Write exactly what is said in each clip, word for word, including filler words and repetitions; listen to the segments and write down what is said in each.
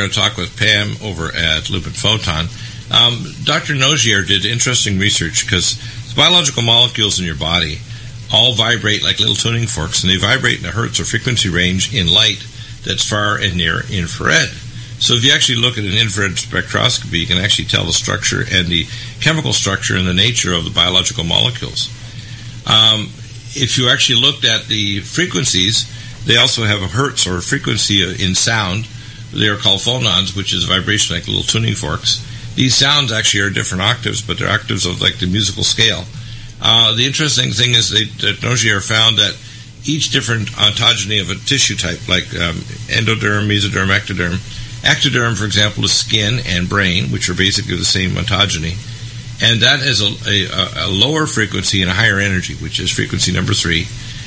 going to talk with Pam over at Lumen Photon. Um, Doctor Nogier did interesting research because the biological molecules in your body all vibrate like little tuning forks, and they vibrate in a hertz or frequency range in light that's far and near infrared. So if you actually look at an infrared spectroscopy, you can actually tell the structure and the chemical structure and the nature of the biological molecules. Um, if you actually looked at the frequencies, they also have a hertz or a frequency in sound. They are called phonons, which is vibration like little tuning forks. These sounds actually are different octaves, but they're octaves of like the musical scale. Uh, the interesting thing is they, that Nogier found that each different ontogeny of a tissue type, like um, endoderm, mesoderm, ectoderm. Ectoderm, for example, is skin and brain, which are basically the same ontogeny. And that has a, a, a lower frequency and a higher energy, which is frequency number three.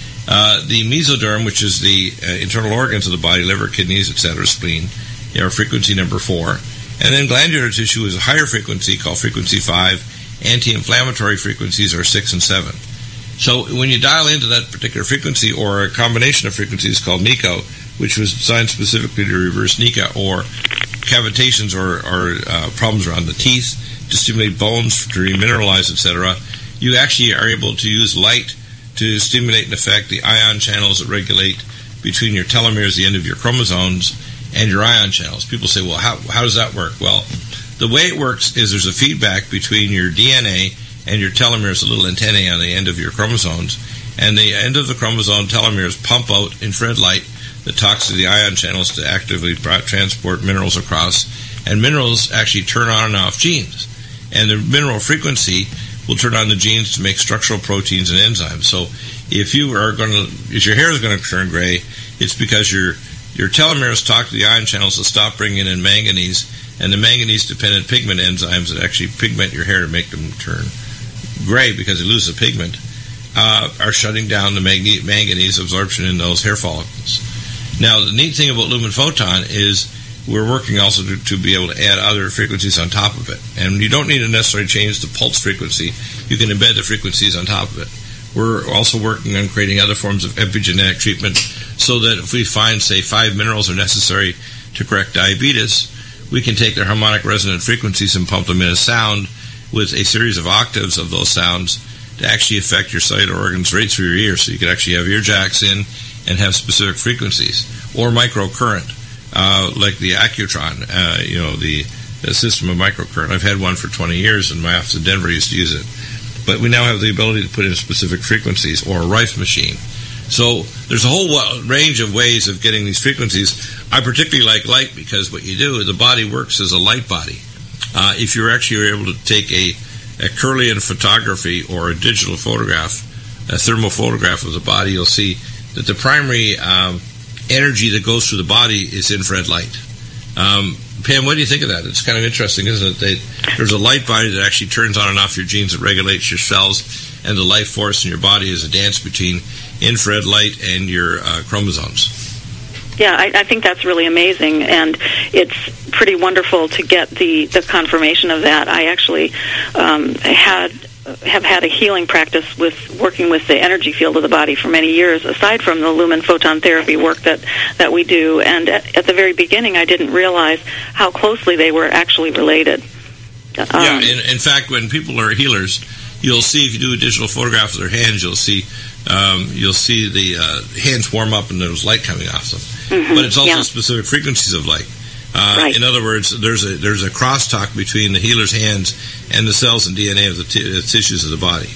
Uh, the mesoderm, which is the uh, internal organs of the body, liver, kidneys, et cetera, spleen, are frequency number four. And then glandular tissue is a higher frequency called frequency five. Anti-inflammatory frequencies are six and seven. So when you dial into that particular frequency or a combination of frequencies called NICO, which was designed specifically to reverse NICA or cavitations or, or uh, problems around the teeth, to stimulate bones, to remineralize, et cetera, you actually are able to use light to stimulate and affect the ion channels that regulate between your telomeres, the end of your chromosomes, and your ion channels. People say, well, how, how does that work? Well, the way it works is there's a feedback between your D N A and your telomeres, the little antennae on the end of your chromosomes, and the end of the chromosome telomeres pump out infrared light that talks to the ion channels to actively transport minerals across, and minerals actually turn on and off genes. And the mineral frequency will turn on the genes to make structural proteins and enzymes. So if you are going to, if your hair is going to turn gray, it's because your your telomeres talk to the ion channels to stop bringing in manganese, and the manganese-dependent pigment enzymes that actually pigment your hair to make them turn gray because it loses the pigment uh, are shutting down the manganese, manganese absorption in those hair follicles. Now, the neat thing about Lumen Photon is we're working also to, to be able to add other frequencies on top of it. And you don't need to necessarily change the pulse frequency. You can embed the frequencies on top of it. We're also working on creating other forms of epigenetic treatment so that if we find, say, five minerals are necessary to correct diabetes, we can take their harmonic resonant frequencies and pump them in a sound with a series of octaves of those sounds to actually affect your cellular organs right through your ear. So you could actually have ear jacks in and have specific frequencies, or microcurrent, uh, like the Accutron, uh, you know, the, the system of microcurrent. I've had one for twenty years, and my office in Denver used to use it. But we now have the ability to put in specific frequencies, or a Rife machine. So there's a whole range of ways of getting these frequencies. I particularly like light because what you do, the body works as a light body. Uh, if you're actually able to take a, a Kirlian photography or a digital photograph, a thermal photograph of the body, you'll see that the primary um, energy that goes through the body is infrared light. Um, Pam, what do you think of that? It's kind of interesting, isn't it? They, there's a light body that actually turns on and off your genes that regulates your cells, and the life force in your body is a dance between infrared light and your uh, chromosomes. Yeah, I, I think that's really amazing, and it's pretty wonderful to get the, the confirmation of that. I actually um, had have had a healing practice with working with the energy field of the body for many years, aside from the Lumen Photon therapy work that, that we do. And at, at the very beginning, I didn't realize how closely they were actually related. Um, yeah, in, in fact, when people are healers, you'll see, if you do a digital photograph of their hands, you'll see um, you'll see the uh, hands warm up and there's light coming off them. Mm-hmm, but it's also yeah. specific frequencies of light. Uh, right. In other words, there's a there's a crosstalk between the healer's hands and the cells and D N A of the, t- the tissues of the body.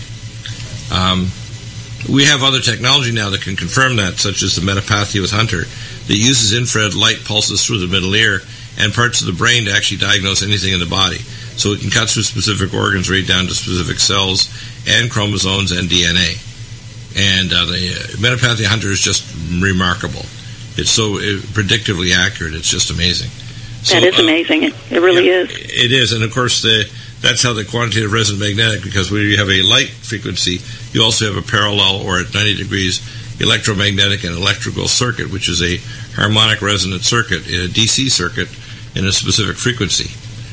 Um, we have other technology now that can confirm that, such as the Metapathia with Hunter, that uses infrared light pulses through the middle ear and parts of the brain to actually diagnose anything in the body. So it can cut through specific organs right down to specific cells and chromosomes and D N A. And uh, the Metapathia Hunter is just remarkable. It's so uh, predictively accurate. It's just amazing. So, that is amazing. It, it really yeah, is. It is. And, of course, the, that's how the quantitative resonant magnetic, because when you have a light frequency, you also have a parallel or at ninety degrees electromagnetic and electrical circuit, which is a harmonic resonant circuit, a D C circuit in a specific frequency.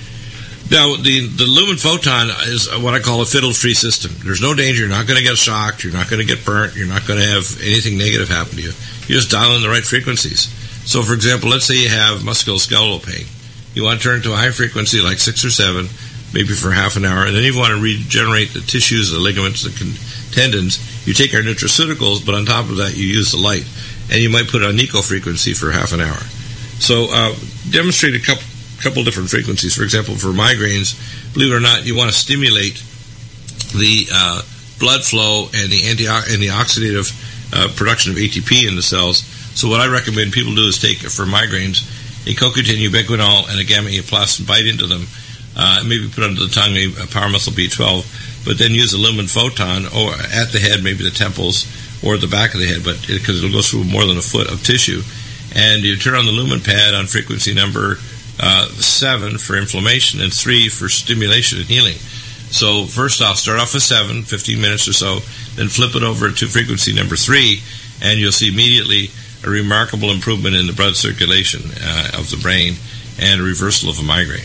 Now, the, the Lumen Photon is what I call a fiddle-free system. There's no danger. You're not going to get shocked. You're not going to get burnt. You're not going to have anything negative happen to you. You just dial in the right frequencies. So, for example, let's say you have musculoskeletal pain. You want to turn it to a high frequency, like six or seven, maybe for half an hour. And then you want to regenerate the tissues, the ligaments, the con- tendons. You take our nutraceuticals, but on top of that, you use the light. And you might put it on eco frequency for half an hour. So uh, demonstrate a couple, couple different frequencies. For example, for migraines, believe it or not, you want to stimulate the uh, blood flow and the anti and the oxidative uh, production of A T P in the cells. So what I recommend people do is take, for migraines, a C O Q ten, ubiquinol, and a gamma-aplast, bite into them, uh, maybe put under the tongue a, a power-methyl B twelve, but then use a lumen photon or at the head, maybe the temples, or the back of the head, but because it, it'll go through more than a foot of tissue. And you turn on the lumen pad on frequency number uh, seven for inflammation and three for stimulation and healing. So first off, start off with seven, fifteen minutes or so, then flip it over to frequency number three, and you'll see immediately a remarkable improvement in the blood circulation uh, of the brain and a reversal of a migraine.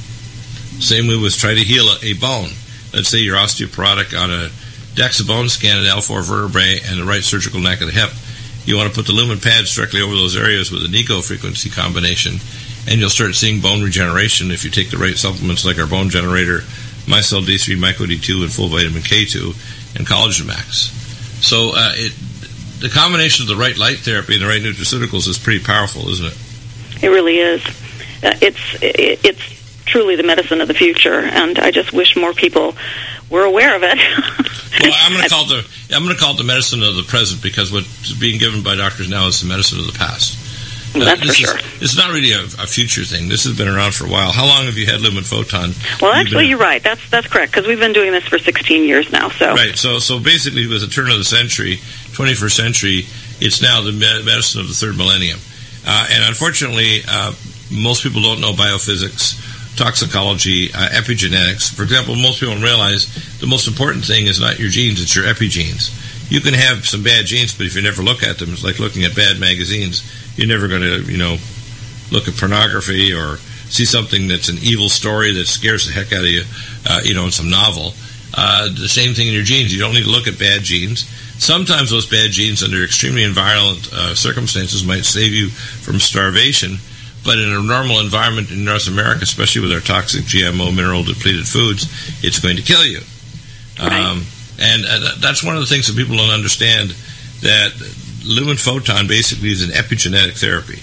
Same way with try to heal a, a bone. Let's say you're osteoporotic on a DEXA bone scan at L four vertebrae and the right surgical neck of the hip. You want to put the lumen pads directly over those areas with an eco frequency combination, and you'll start seeing bone regeneration if you take the right supplements like our bone generator, Mycel D three, Myco D two, and full vitamin K two, and Collagen Max. So uh, it, the combination of the right light therapy and the right nutraceuticals is pretty powerful, isn't it? It really is. Uh, it's it, it's truly the medicine of the future, and I just wish more people were aware of it. Well, I'm going to call it the I'm going to call it the medicine of the present, because what's being given by doctors now is the medicine of the past. Well, that's uh, this for sure. Is, it's not really a, a future thing. This has been around for a while. How long have you had Lumen Photon? Well, actually, you're right. That's that's correct, because we've been doing this for sixteen years now. So right. So so basically, with the turn of the century, twenty-first century, it's now the medicine of the third millennium. Uh, and unfortunately, uh, most people don't know biophysics, toxicology, uh, epigenetics. For example, most people don't realize the most important thing is not your genes, it's your epigenes. You can have some bad genes, but if you never look at them, it's like looking at bad magazines. You're never going to, you know, look at pornography or see something that's an evil story that scares the heck out of you, uh, you know, in some novel. Uh, the same thing in your genes. You don't need to look at bad genes. Sometimes those bad genes, under extremely violent uh, circumstances, might save you from starvation. But in a normal environment in North America, especially with our toxic G M O mineral-depleted foods, it's going to kill you. Right. Um, and uh, that's one of the things that people don't understand, that Lumen Photon basically is an epigenetic therapy.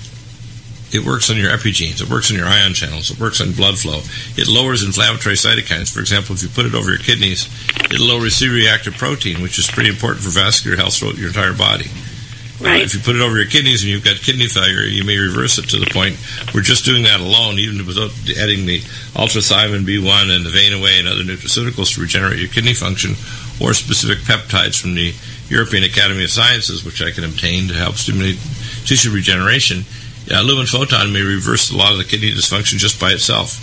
It works on your epigenes. It works on your ion channels. It works on blood flow. It lowers inflammatory cytokines. For example, if you put it over your kidneys, it lowers C-reactive protein, which is pretty important for vascular health throughout your entire body. Right. Uh, if you put it over your kidneys and you've got kidney failure, you may reverse it to the point where just doing that alone, even without adding the ultrathymine B one and the Vein-Away and other nutraceuticals to regenerate your kidney function, or specific peptides from the European Academy of Sciences, which I can obtain to help stimulate tissue regeneration, uh, Lumen Photon may reverse a lot of the kidney dysfunction just by itself.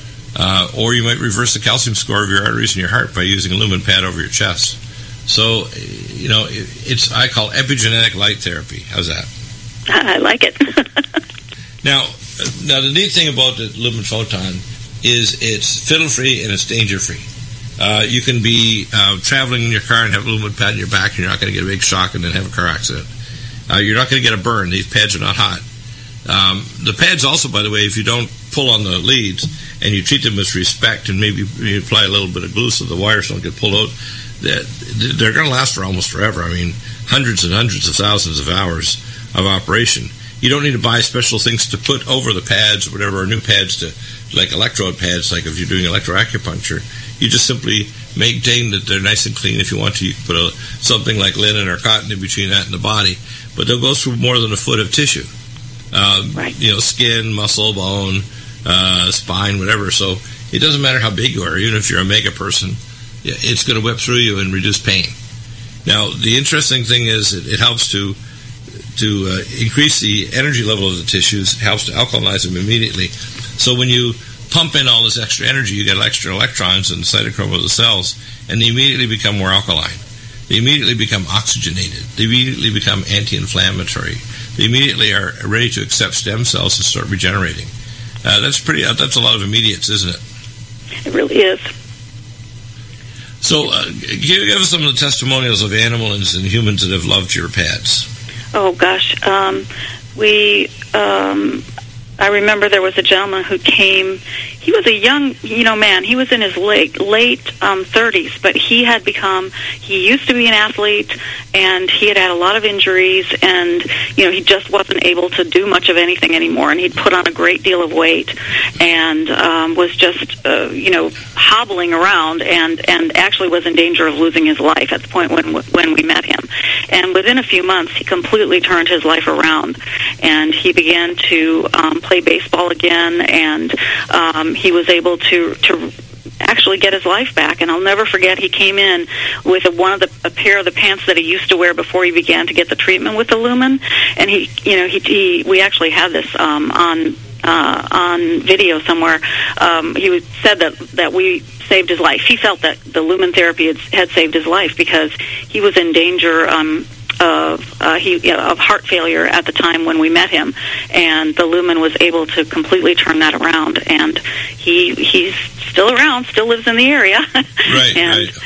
Uh, or you might reverse the calcium score of your arteries in your heart by using a lumen pad over your chest. So, you know, it's I call epigenetic light therapy. How's that? I like it. now, now the neat thing about the Lumen Photon is it's fiddle-free and it's danger-free. Uh, you can be uh, traveling in your car and have a lumen pad in your back, and you're not going to get a big shock and then have a car accident. Uh, you're not going to get a burn. These pads are not hot. Um, the pads also, by the way, if you don't pull on the leads and you treat them with respect and maybe you apply a little bit of glue so the wires don't get pulled out, they're going to last for almost forever. I mean, hundreds and hundreds of thousands of hours of operation. You don't need to buy special things to put over the pads or whatever, or new pads to, like electrode pads, like if you're doing electroacupuncture. You just simply maintain that they're nice and clean. If you want to, you can put a, something like linen or cotton in between that and the body. But they'll go through more than a foot of tissue. Um, right. You know, skin, muscle, bone, uh, spine, whatever. So it doesn't matter how big you are, even if you're a mega person, it's going to whip through you and reduce pain. Now, the interesting thing is it, it helps to to uh, increase the energy level of the tissues, helps to alkalinize them immediately. So when you pump in all this extra energy, you get extra electrons in the cytochrome of the cells, and they immediately become more alkaline. They immediately become oxygenated. They immediately become anti-inflammatory. They immediately are ready to accept stem cells and start regenerating. Uh, that's pretty. Uh, that's a lot of immediates, isn't it? It really is. So, uh, give us some of the testimonials of animals and humans that have loved your pads. Oh gosh, um, we um, I remember there was a gentleman who came. He was a young, you know, man. He was in his late late um, thirties, but he had become. He used to be an athlete, and he had had a lot of injuries, and you know, he just wasn't able to do much of anything anymore. And he'd put on a great deal of weight, and um, was just, uh, you know, hobbling around, and and actually was in danger of losing his life at the point when when we met him. And within a few months, he completely turned his life around, and he began to um, play baseball again, and um, he was able to to actually get his life back. And I'll never forget, he came in with a, one of the a pair of the pants that he used to wear before he began to get the treatment with the Lumen, and he, you know, he, he we actually have this um, on uh, on video somewhere. Um, he was, said that that we saved his life. He felt that the Lumen therapy had, had saved his life because he was in danger. Um, of uh, he you know, of heart failure at the time when we met him, and the Lumen was able to completely turn that around, and he he's still around, still lives in the area. Right, and right.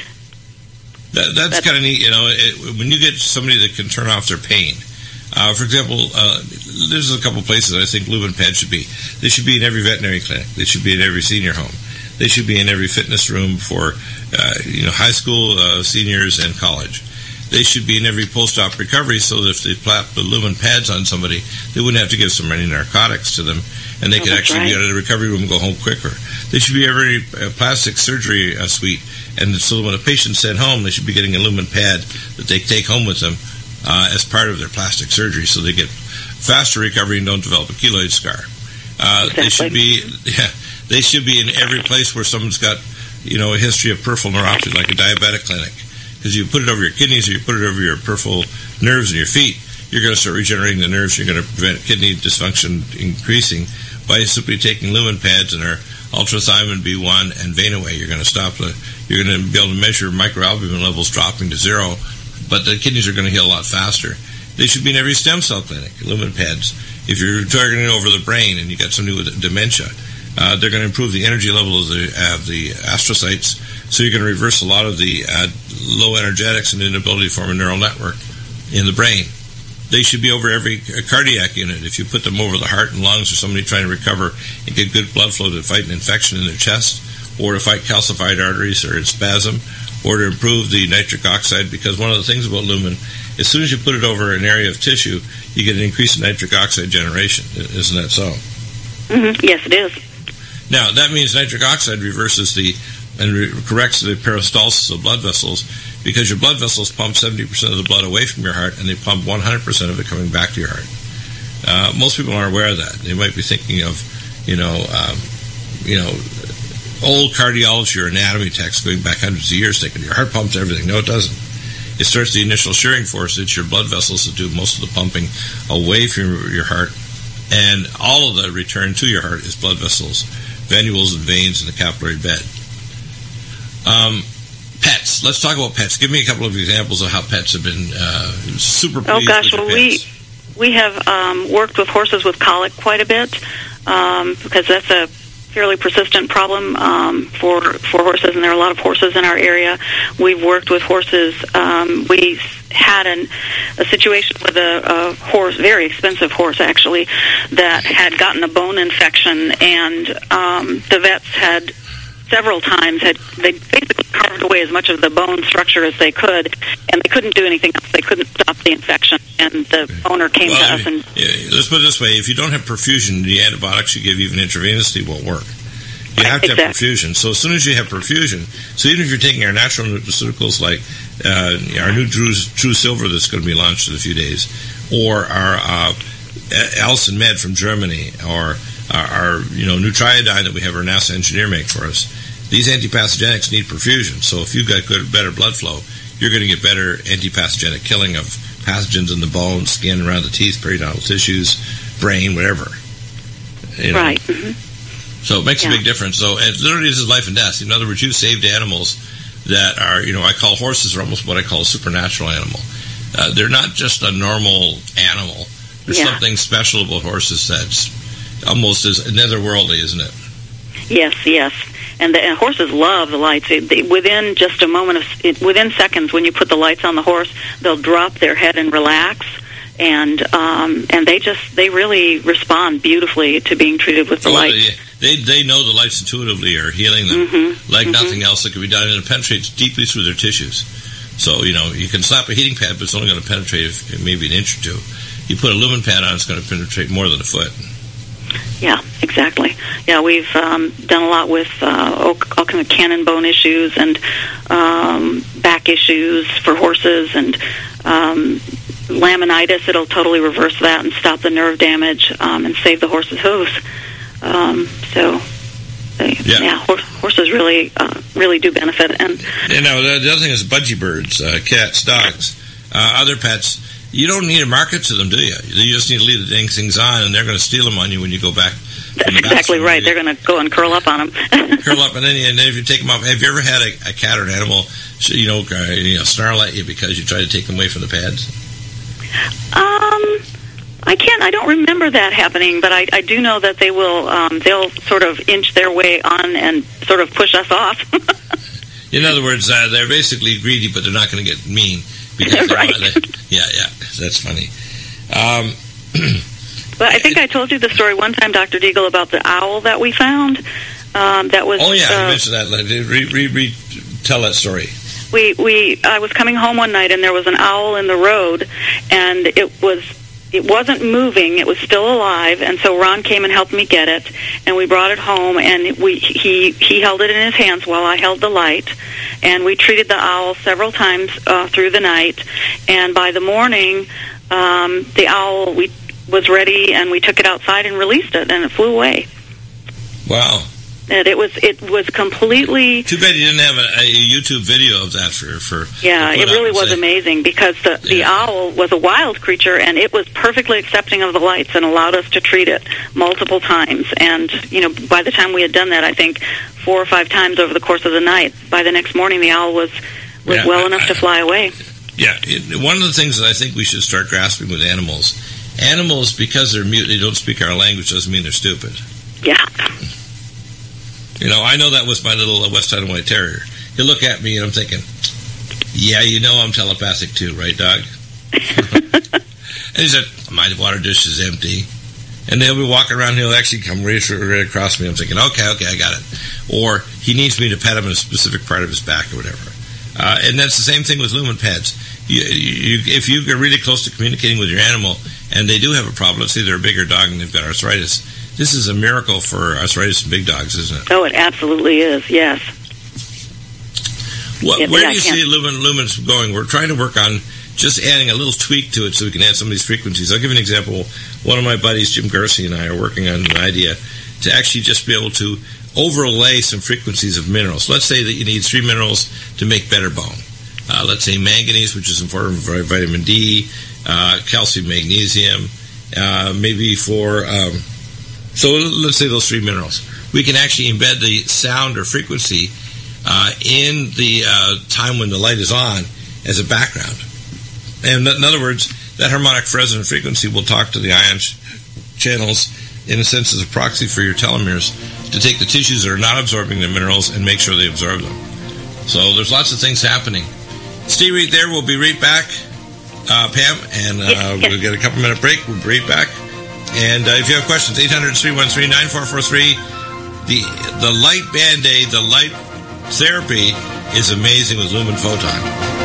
That, that's, that's kind of neat, you know, it, when you get somebody that can turn off their pain. Uh, for example, uh, there's a couple places I think Lumen pads should be. They should be in every veterinary clinic. They should be in every senior home. They should be in every fitness room for uh, you know high school uh, seniors and college. They should be in every post-op recovery, so that if they plap the Lumen pads on somebody, they wouldn't have to give so many narcotics to them, and they oh, could actually right. be out of the recovery room and go home quicker. They should be every uh, plastic surgery uh, suite, and so when a patient's sent home, they should be getting a Lumen pad that they take home with them uh, as part of their plastic surgery, so they get faster recovery and don't develop a keloid scar. Uh, exactly. They should be, yeah, they should be in every place where someone's got, you know, a history of peripheral neuropathy, like a diabetic clinic. Because you put it over your kidneys or you put it over your peripheral nerves in your feet, you're going to start regenerating the nerves. You're going to prevent kidney dysfunction increasing by simply taking Lumen pads and our ultrathymine B one and Venaway. You're going to stop the. You're going to be able to measure microalbumin levels dropping to zero, but the kidneys are going to heal a lot faster. They should be in every stem cell clinic. Lumen pads. If you're targeting over the brain and you got somebody with dementia, uh, they're going to improve the energy level of the of the astrocytes. So you're going to reverse a lot of the uh, low energetics and inability to form a neural network in the brain. They should be over every cardiac unit. If you put them over the heart and lungs, or somebody trying to recover and get good blood flow to fight an infection in their chest, or to fight calcified arteries or spasm, or to improve the nitric oxide, because one of the things about Lumen, as soon as you put it over an area of tissue, you get an increase in nitric oxide generation. Isn't that so? Mm-hmm. Yes, it is. Now, that means nitric oxide reverses the and re- corrects the peristalsis of blood vessels, because your blood vessels pump seventy percent of the blood away from your heart, and they pump one hundred percent of it coming back to your heart. Uh, most people aren't aware of that. They might be thinking of, you know, um, you know, old cardiology or anatomy texts going back hundreds of years, thinking your heart pumps everything. No, it doesn't. It starts the initial shearing force. It's your blood vessels that do most of the pumping away from your heart, and all of the return to your heart is blood vessels, venules and veins in the capillary bed. Um, pets. Let's talk about pets. Give me a couple of examples of how pets have been uh, super pleased oh gosh, with well your pets. we we have um, worked with horses with colic quite a bit, um, because that's a fairly persistent problem um, for for horses, and there are a lot of horses in our area. We've worked with horses. Um, we had an, a situation with a, a horse, very expensive horse actually, that had gotten a bone infection, and um, the vets had several times had they basically carved away as much of the bone structure as they could, and they couldn't do anything else. They couldn't stop the infection, and the owner came well, to us and yeah, let's put it this way: if you don't have perfusion, the antibiotics you give even intravenously won't work. You have to exactly. have perfusion. So as soon as you have perfusion, so even if you're taking our natural nutraceuticals like uh, our new True, True Silver that's going to be launched in a few days, or our uh, Allicin Med from Germany, or our, our you know Nutriodine that we have our NASA engineer make for us, these antipathogenics need perfusion. So if you've got good, better blood flow, you're going to get better antipathogenic killing of pathogens in the bone, skin, around the teeth, periodontal tissues, brain, whatever. You know? Right. Mm-hmm. So it makes yeah. a big difference. So it literally is life and death. In other words, you saved animals that are, you know, I call horses are almost what I call a supernatural animal. Uh, they're not just a normal animal. There's yeah. something special about horses that's almost as netherworldly, isn't it? Yes, yes. And the and horses love the lights. It, they, within just a moment of, it, within seconds, when you put the lights on the horse, they'll drop their head and relax. and um, and they just they really respond beautifully to being treated with the oh, light. They they know the lights intuitively are healing them mm-hmm. like mm-hmm. nothing else that can be done, and it penetrates deeply through their tissues. So you know you can slap a heating pad, but it's only going to penetrate if, maybe an inch or two. You put a lumen pad on, it's going to penetrate more than a foot. Yeah, exactly. Yeah, we've um, done a lot with uh, all, all kinds of cannon bone issues and um, back issues for horses, and um, laminitis. It'll totally reverse that and stop the nerve damage um, and save the horse's hooves. Um, so, they, yeah, yeah horse, horses really, uh, really do benefit. And you know, the, the other thing is budgie birds, uh, cats, dogs, uh, other pets. You don't need to market to them, do you? You just need to leave the dang things on, and they're going to steal them on you when you go back. That's exactly right. They're going to go and curl up on them. curl up, and then, and then if you take them off, have you ever had a, a cat or an animal, you know, uh, you know, snarl at you because you try to take them away from the pads? Um, I can't. I don't remember that happening, but I, I do know that they will. Um, they'll sort of inch their way on and sort of push us off. In other words, uh, they're basically greedy, but they're not going to get mean. Because right. They, yeah, yeah, that's funny. Um, but I think I told you the story one time, Doctor Deagle, about the owl that we found. Um, that was. Oh yeah, uh, you mentioned that. Re, re, re, tell that story. We we I was coming home one night and there was an owl in the road, and it was. It wasn't moving; it was still alive, and so Ron came and helped me get it, and we brought it home, and we he he held it in his hands while I held the light, and we treated the owl several times uh, through the night, and by the morning, um, the owl we was ready, and we took it outside and released it, and it flew away. Wow. And it was it was completely. Too bad you didn't have a, a YouTube video of that for for. Yeah, it really was say. amazing because the yeah. the owl was a wild creature and it was perfectly accepting of the lights and allowed us to treat it multiple times. And you know, by the time we had done that, I think four or five times over the course of the night. By the next morning, the owl was was yeah, well I, enough I, to fly away. Yeah, it, one of the things that I think we should start grasping with animals, animals because they're mute, they don't speak our language, doesn't mean they're stupid. Yeah. You know, I know that was my little uh, West Side White Terrier. He'll look at me and I'm thinking, yeah, you know I'm telepathic too, right, dog? And he said, my water dish is empty. And they'll be walking around, he'll actually come right, right across me. I'm thinking, okay, okay, I got it. Or he needs me to pet him in a specific part of his back or whatever. Uh, and that's the same thing with lumen pads. You, you, if you get really close to communicating with your animal and they do have a problem, let's say they're a bigger dog and they've got arthritis, this is a miracle for arthritis in big dogs, isn't it? Oh, it absolutely is, yes. Well, yeah, where yeah, do you see lumen, lumens going? We're trying to work on just adding a little tweak to it so we can add some of these frequencies. I'll give you an example. One of my buddies, Jim Garcia, and I are working on an idea to actually just be able to overlay some frequencies of minerals. Let's say that you need three minerals to make better bone. Uh, let's say manganese, which is important for vitamin D, uh, calcium, magnesium, uh, maybe for... Um, So let's say those three minerals. We can actually embed the sound or frequency uh, in the uh, time when the light is on as a background. And in other words, that harmonic resonant frequency will talk to the ion ch- channels in a sense as a proxy for your telomeres to take the tissues that are not absorbing the minerals and make sure they absorb them. So there's lots of things happening. Stay right there. We'll be right back, uh, Pam, and uh, yes, yes. we'll get a couple minute break. We'll be right back. And uh, if you have questions, eight hundred, three one three, nine four four three. The the light Band-Aid, the light therapy is amazing with Lumen Photon.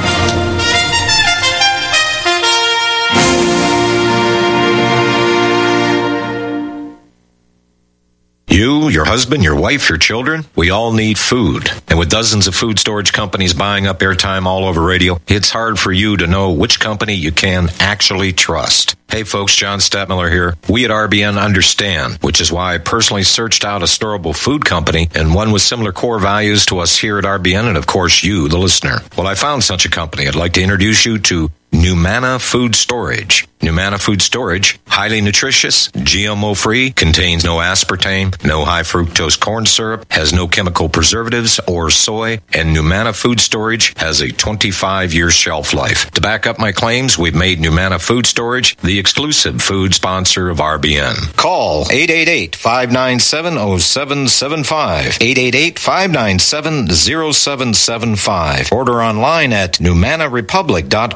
You, your husband, your wife, your children, we all need food. And with dozens of food storage companies buying up airtime all over radio, it's hard for you to know which company you can actually trust. Hey folks, John Stadtmiller here. We at R B N understand, which is why I personally searched out a storable food company and one with similar core values to us here at R B N and of course you, the listener. Well, I found such a company. I'd like to introduce you to Numana Food Storage. Numana Food Storage, highly nutritious, G M O-free, contains no aspartame, no high fructose corn syrup, has no chemical preservatives or soy, and Numana Food Storage has a twenty-five year shelf life. To back up my claims, we've made Numana Food Storage the exclusive food sponsor of R B N. Call eight eight eight, five nine seven, zero seven seven five, eight eight eight, five nine seven, zero seven seven five. Order online at numana republic dot com.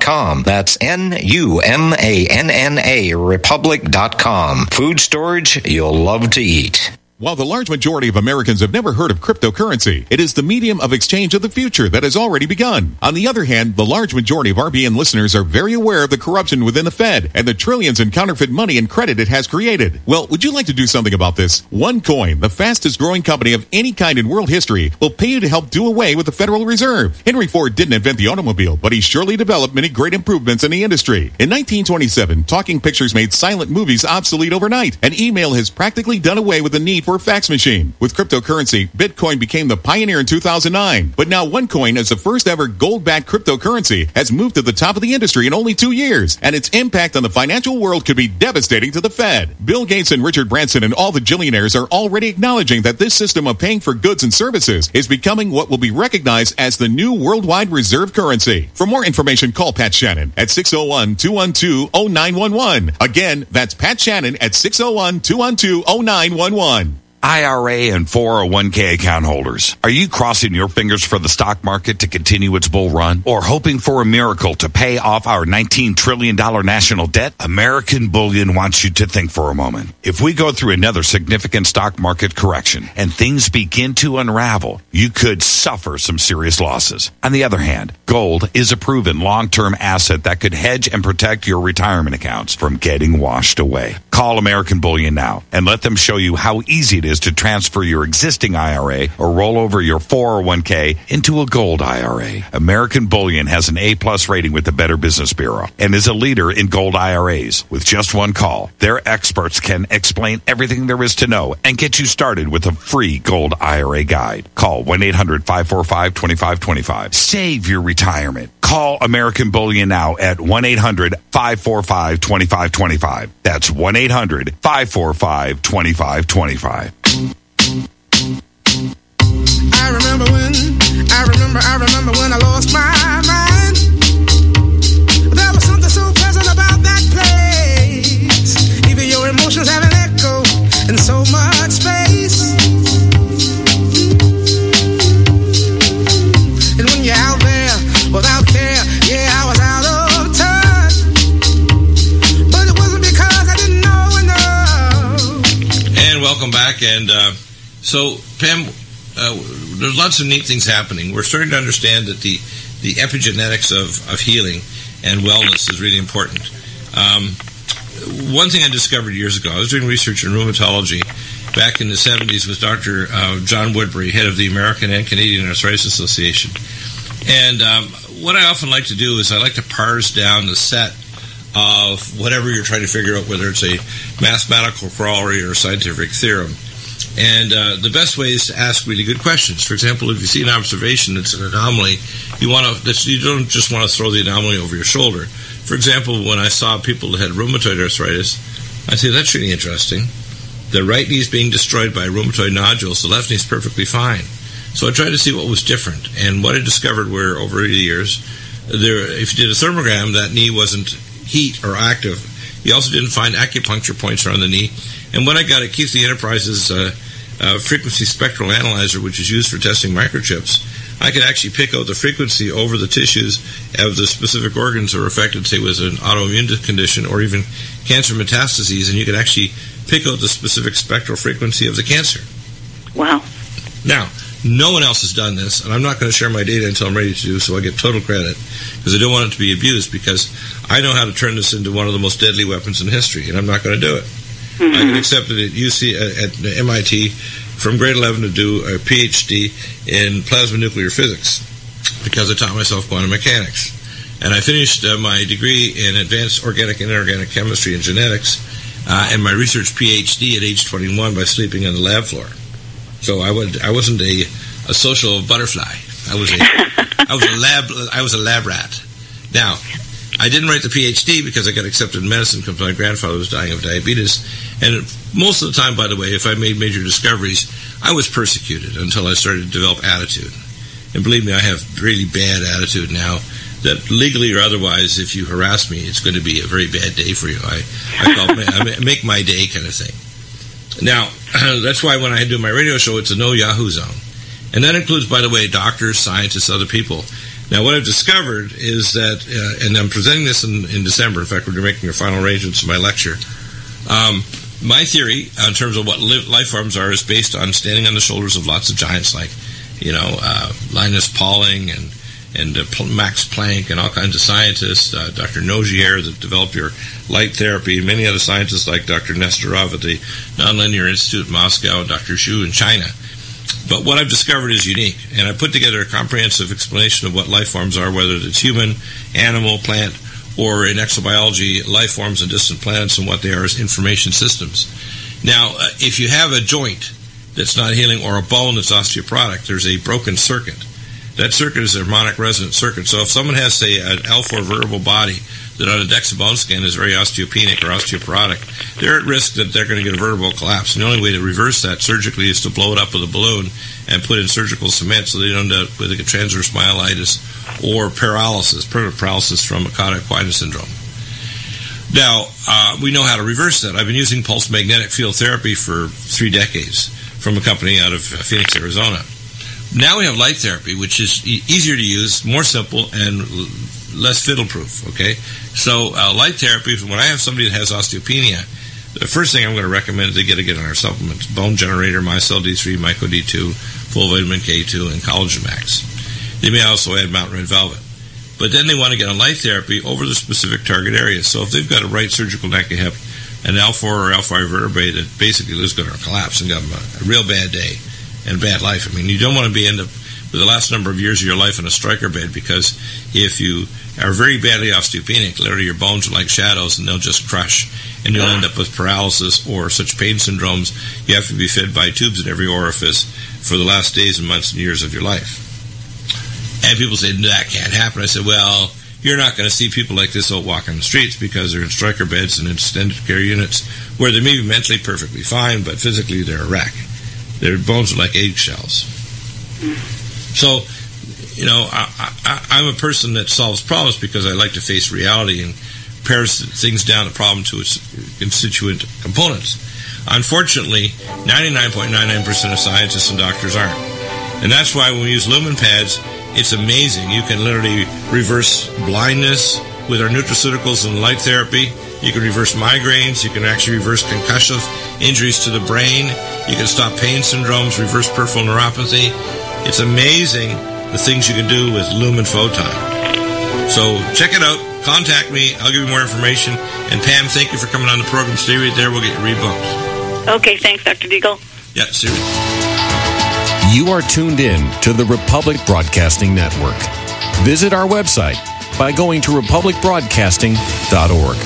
That's N U M A N N A Republic dot com. Food storage you'll love to eat. While the large majority of Americans have never heard of cryptocurrency, it is the medium of exchange of the future that has already begun. On the other hand, the large majority of R B N listeners are very aware of the corruption within the Fed and the trillions in counterfeit money and credit it has created. Well, would you like to do something about this? OneCoin, the fastest growing company of any kind in world history, will pay you to help do away with the Federal Reserve. Henry Ford didn't invent the automobile, but he surely developed many great improvements in the industry. In nineteen twenty-seven, talking pictures made silent movies obsolete overnight, and email has practically done away with the need for a fax machine. With cryptocurrency, Bitcoin became the pioneer in two thousand nine. But now OneCoin, as the first ever gold-backed cryptocurrency, has moved to the top of the industry in only two years. And its impact on the financial world could be devastating to the Fed. Bill Gates and Richard Branson and all the billionaires are already acknowledging that this system of paying for goods and services is becoming what will be recognized as the new worldwide reserve currency. For more information, call Pat Shannon at six oh one, two one two, oh nine one one. Again, that's Pat Shannon at six oh one, two one two, oh nine one one. I R A and four oh one k account holders, are you crossing your fingers for the stock market to continue its bull run? Or hoping for a miracle to pay off our nineteen trillion dollars national debt? American Bullion wants you to think for a moment. If we go through another significant stock market correction and things begin to unravel, you could suffer some serious losses. On the other hand, gold is a proven long-term asset that could hedge and protect your retirement accounts from getting washed away. Call American Bullion now and let them show you how easy it is to transfer your existing I R A or roll over your four oh one k into a gold I R A. American Bullion has an A-plus rating with the Better Business Bureau and is a leader in gold I R As. With just one call, their experts can explain everything there is to know and get you started with a free gold I R A guide. Call one eight hundred, five four five, two five two five. Save your retirement. Call American Bullion now at one eight hundred, five four five, two five two five. That's one eight hundred, five four five, two five two five. I remember when, I remember, I remember when I lost my mind. There was something so pleasant about that place. Even your emotions have an echo in so much space. And when you're out there without care, yeah, I was out of touch. But it wasn't because I didn't know enough. And welcome back. And uh, so, Pam, uh, there's lots of neat things happening. We're starting to understand that the, the epigenetics of, of healing and wellness is really important. Um, one thing I discovered years ago, I was doing research in rheumatology back in the seventies with Doctor Uh, John Woodbury, head of the American and Canadian Arthritis Association. And um, what I often like to do is I like to parse down the set of whatever you're trying to figure out, whether it's a mathematical corollary or a scientific theorem. And uh, the best way is to ask really good questions. For example, if you see an observation that's an anomaly, you want to that's, you don't just want to throw the anomaly over your shoulder. For example, when I saw people that had rheumatoid arthritis, I said, that's really interesting. The right knee is being destroyed by rheumatoid nodules. The left knee is perfectly fine. So I tried to see what was different. And what I discovered were, over the years, there, if you did a thermogram, that knee wasn't heat or active. You also didn't find acupuncture points around the knee. And when I got at Keithley Enterprises' uh, uh, frequency spectral analyzer, which is used for testing microchips, I could actually pick out the frequency over the tissues of the specific organs that were affected, say, with an autoimmune condition or even cancer metastases, and you could actually pick out the specific spectral frequency of the cancer. Wow. Now, no one else has done this, and I'm not going to share my data until I'm ready to do so. I get total credit because I don't want it to be abused, because I know how to turn this into one of the most deadly weapons in history, and I'm not going to do it. Mm-hmm. I can accept it at U C, at M I T, from grade eleven to do a P H D in plasma nuclear physics, because I taught myself quantum mechanics. And I finished uh, my degree in advanced organic and inorganic chemistry and genetics, uh, and my research P H D at age twenty-one by sleeping on the lab floor. So I would I wasn't a, a social butterfly. I was a I was a lab I was a lab rat. Now, I didn't write the P H D because I got accepted in medicine because my grandfather was dying of diabetes. And most of the time, by the way, if I made major discoveries, I was persecuted until I started to develop attitude. And believe me, I have really bad attitude now that legally or otherwise, if you harass me, it's going to be a very bad day for you. I, I call it, I make my day kind of thing. Now, that's why when I do my radio show, it's a no Yahoo zone. And that includes, by the way, doctors, scientists, other people. Now, what I've discovered is that, uh, and I'm presenting this in, in December. In fact, we're making our final arrangements for my lecture. Um, my theory, in terms of what life forms are, is based on standing on the shoulders of lots of giants like, you know, uh, Linus Pauling and and uh, Max Planck and all kinds of scientists, uh, Doctor Nogier that developed your light therapy, and many other scientists like Doctor Nesterov at the Nonlinear Institute in Moscow and Doctor Xu in China. But what I've discovered is unique, and I put together a comprehensive explanation of what life forms are, whether it's human, animal, plant, or in exobiology, life forms on distant planets, and what they are as information systems. Now, uh, if you have a joint that's not healing or a bone that's osteoporotic, there's a broken circuit. That circuit is a harmonic resonant circuit. So if someone has, say, an L four vertebral body that on a DEXA bone scan is very osteopenic or osteoporotic, they're at risk that they're going to get a vertebral collapse. And the only way to reverse that surgically is to blow it up with a balloon and put in surgical cement so they don't end up with a transverse myelitis or paralysis, permanent paralysis from Akata equina syndrome. Now, uh, we know how to reverse that. I've been using pulse magnetic field therapy for three decades from a company out of Phoenix, Arizona. Now we have light therapy, which is e- easier to use, more simple, and l- less fiddle-proof, okay? So uh, light therapy, when I have somebody that has osteopenia, the first thing I'm going to recommend is they get to get on our supplements: Bone Generator, MyCell D three, Myco D two, Full Vitamin K two, and Collagen Max. They may also add Mountain Red Velvet. But then they want to get on light therapy over the specific target area. So if they've got a right surgical neck and hip, an L four or L five vertebrae that basically is going to collapse and got them a, a real bad day and bad life. I mean, you don't want to be end up with the last number of years of your life in a striker bed, because if you are very badly osteopenic, literally your bones are like shadows and they'll just crush, and you'll end up with paralysis or such pain syndromes. You have to be fed by tubes in every orifice for the last days and months and years of your life. And people say, that can't happen. I said, well, you're not going to see people like this out walking the streets because they're in striker beds and extended care units where they may be mentally perfectly fine, but physically they're a wreck. Their bones are like eggshells. So, you know, I, I, I'm a person that solves problems because I like to face reality and pares things down the problem to its constituent components. Unfortunately, ninety-nine point nine nine percent of scientists and doctors aren't. And that's why when we use lumen pads, it's amazing. You can literally reverse blindness with our nutraceuticals and light therapy. You can reverse migraines. You can actually reverse concussive injuries to the brain. You can stop pain syndromes, reverse peripheral neuropathy. It's amazing the things you can do with Lumen Photon. So check it out. Contact me. I'll give you more information. And Pam, thank you for coming on the program. Stay right there. We'll get you rebooked. Okay, thanks, Doctor Deagle. Yeah, seriously. You are tuned in to the Republic Broadcasting Network. Visit our website by going to republic broadcasting dot org.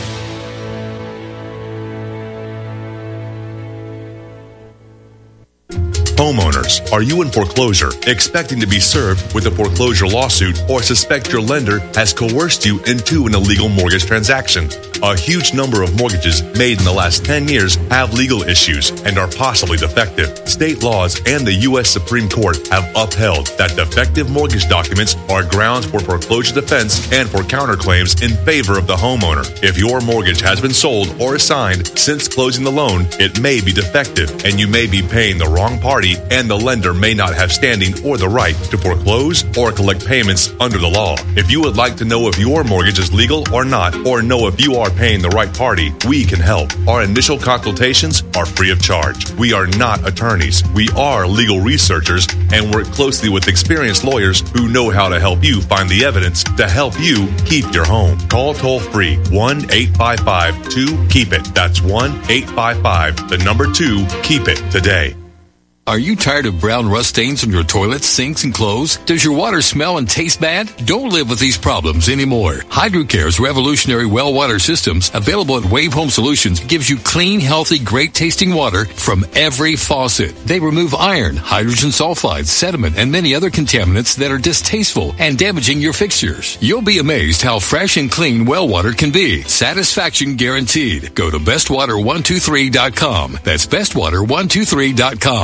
Homeowners, are you in foreclosure, expecting to be served with a foreclosure lawsuit, or suspect your lender has coerced you into an illegal mortgage transaction? A huge number of mortgages made in the last ten years have legal issues and are possibly defective. State laws and the U S Supreme Court have upheld that defective mortgage documents are grounds for foreclosure defense and for counterclaims in favor of the homeowner. If your mortgage has been sold or assigned since closing the loan, it may be defective and you may be paying the wrong party, and the lender may not have standing or the right to foreclose or collect payments under the law. If you would like to know if your mortgage is legal or not, or know if you are paying the right party, we can help. Our initial consultations are free of charge. We are not attorneys. We are legal researchers and work closely with experienced lawyers who know how to help you find the evidence to help you keep your home. Call toll free one eight five five two keep it. That's one eight five five, the number two, keep it today. Are you tired of brown rust stains on your toilets, sinks, and clothes? Does your water smell and taste bad? Don't live with these problems anymore. HydroCare's revolutionary well water systems, available at Wave Home Solutions, gives you clean, healthy, great-tasting water from every faucet. They remove iron, hydrogen sulfide, sediment, and many other contaminants that are distasteful and damaging your fixtures. You'll be amazed how fresh and clean well water can be. Satisfaction guaranteed. Go to best water one two three dot com. That's best water one two three dot com.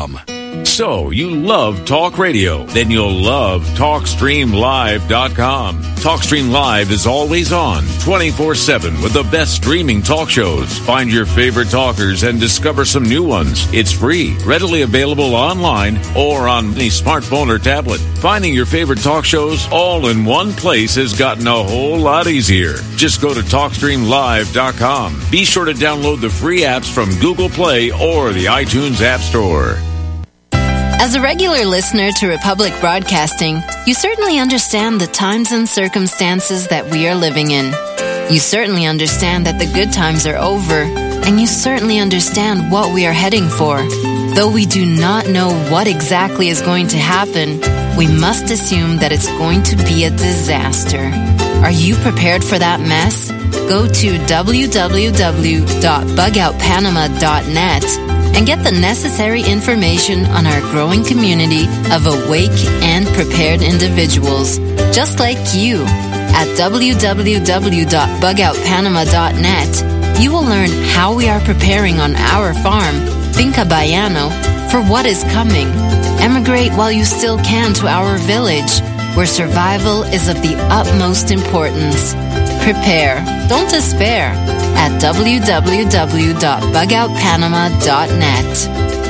So, you love talk radio? Then you'll love talk stream live dot com. TalkStream Live is always on, twenty-four seven, with the best streaming talk shows. Find your favorite talkers and discover some new ones. It's free, readily available online or on any smartphone or tablet. Finding your favorite talk shows all in one place has gotten a whole lot easier. Just go to talk stream live dot com. Be sure to download the free apps from Google Play or the iTunes App Store. As a regular listener to Republic Broadcasting, you certainly understand the times and circumstances that we are living in. You certainly understand that the good times are over, and you certainly understand what we are heading for. Though we do not know what exactly is going to happen, we must assume that it's going to be a disaster. Are you prepared for that mess? Go to w w w dot bug out panama dot net and get the necessary information on our growing community of awake and prepared individuals, just like you. At w w w dot bug out panama dot net, you will learn how we are preparing on our farm, Finca Bayano, for what is coming. Emigrate while you still can to our village, where survival is of the utmost importance. Prepare, don't despair, at w w w dot bug out panama dot net.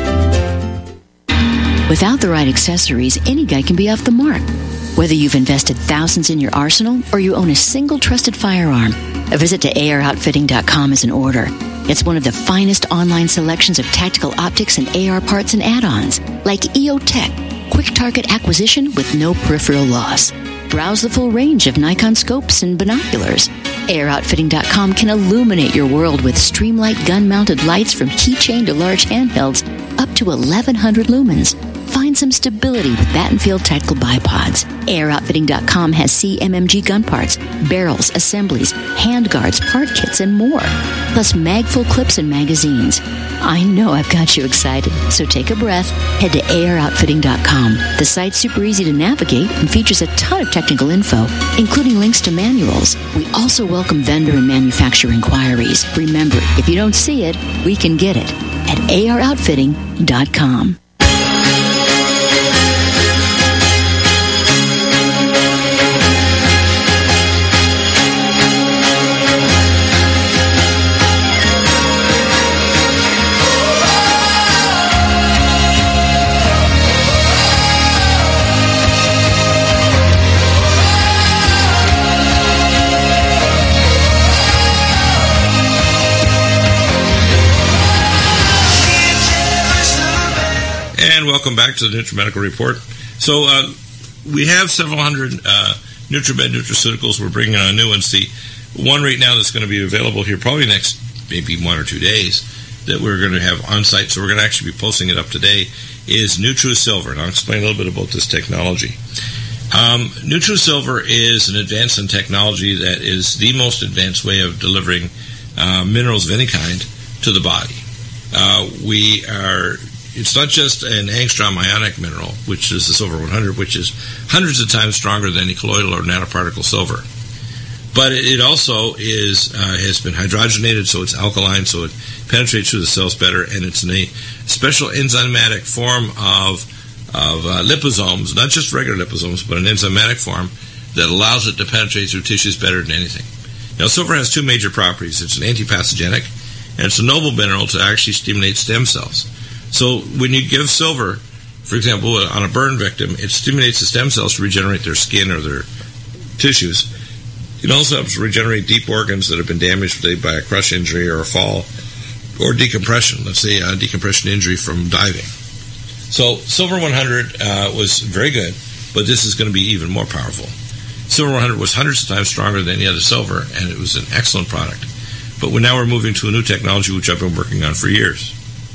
Without the right accessories, any guy can be off the mark. Whether you've invested thousands in your arsenal or you own a single trusted firearm, a visit to A R outfitting dot com is in order. It's one of the finest online selections of tactical optics and A R parts and add-ons, like E O Tech, quick target acquisition with no peripheral loss. Browse the full range of Nikon scopes and binoculars. A R outfitting dot com can illuminate your world with Streamlight gun-mounted lights from keychain to large handhelds up to eleven hundred lumens. Find some stability with Battenfield tactical bipods. A R outfitting dot com has C M M G gun parts, barrels, assemblies, handguards, part kits, and more. Plus mag-full clips and magazines. I know I've got you excited, so take a breath. Head to A R outfitting dot com. The site's super easy to navigate and features a ton of technical info, including links to manuals. We also welcome vendor and manufacturer inquiries. Remember, if you don't see it, we can get it at A R outfitting dot com. And welcome back to the NutriMedical Report. So uh, we have several hundred uh, NutriMed nutraceuticals. We're bringing on new ones. The one right now that's going to be available here probably next maybe one or two days that we're going to have on site, so we're going to actually be posting it up today, is NutriSilver. And I'll explain a little bit about this technology. Um, NutriSilver is an advance in technology that is the most advanced way of delivering uh, minerals of any kind to the body. Uh, we are... It's not just an angstrom ionic mineral, which is the silver one hundred, which is hundreds of times stronger than any colloidal or nanoparticle silver. But it also is uh, has been hydrogenated, so it's alkaline, so it penetrates through the cells better, and it's in a special enzymatic form of of uh, liposomes, not just regular liposomes, but an enzymatic form that allows it to penetrate through tissues better than anything. Now, silver has two major properties. It's an antipathogenic, and it's a noble mineral to actually stimulate stem cells. So when you give silver, for example, on a burn victim, it stimulates the stem cells to regenerate their skin or their tissues. It also helps regenerate deep organs that have been damaged by a crush injury or a fall or decompression, let's say a decompression injury from diving. So Silver one hundred uh, was very good, but this is going to be even more powerful. Silver one hundred was hundreds of times stronger than any other silver, and it was an excellent product. But we're, now we're moving to a new technology which I've been working on for years.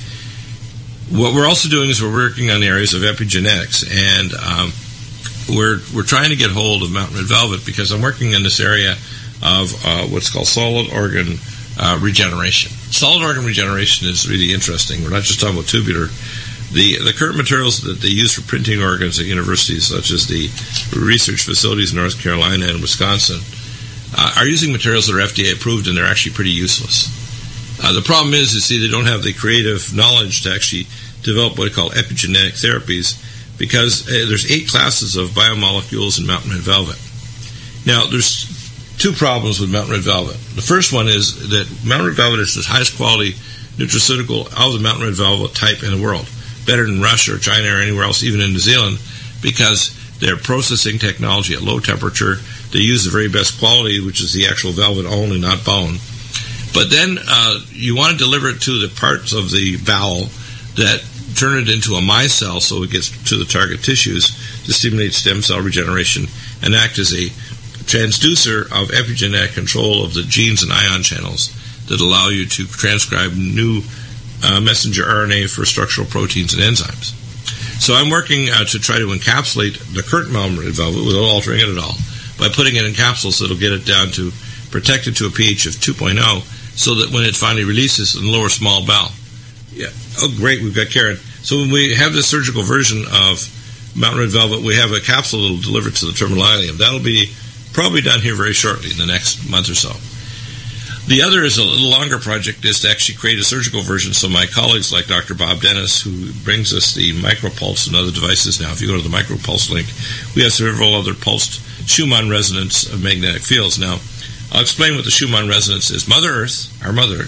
What we're also doing is we're working on the areas of epigenetics, and um, we're we're trying to get hold of Mountain Red Velvet because I'm working in this area of uh, what's called solid organ uh, regeneration. Solid organ regeneration is really interesting. We're not just talking about tubular. The the current materials that they use for printing organs at universities, such as the research facilities in North Carolina and Wisconsin, uh, are using materials that are F D A approved, and they're actually pretty useless. Uh, the problem is, you see, they don't have the creative knowledge to actually develop what I call epigenetic therapies, because uh, there's eight classes of biomolecules in mountain red velvet. Now, there's two problems with mountain red velvet. The first one is that mountain red velvet is the highest quality nutraceutical of the mountain red velvet type in the world, better than Russia or China or anywhere else, even in New Zealand, because they're processing technology at low temperature. They use the very best quality, which is the actual velvet only, not bone. But then uh, you want to deliver it to the parts of the bowel that turn it into a micelle so it gets to the target tissues to stimulate stem cell regeneration and act as a transducer of epigenetic control of the genes and ion channels that allow you to transcribe new uh, messenger R N A for structural proteins and enzymes. So I'm working uh, to try to encapsulate the current mountain red velvet without altering it at all by putting it in capsules so it'll get it down to protected to a pH of two point oh, so that when it finally releases in the lower small bowel. Yeah. Oh, great, we've got Karen. So when we have the surgical version of mountain red velvet, we have a capsule that will deliver to the terminal ileum. That'll be probably done here very shortly, in the next month or so. The other is a little longer project, is to actually create a surgical version. So my colleagues like Doctor Bob Dennis, who brings us the MicroPulse and other devices now, if you go to the MicroPulse link, we have several other pulsed Schumann resonance of magnetic fields. Now, I'll explain what the Schumann resonance is. Mother Earth, our mother,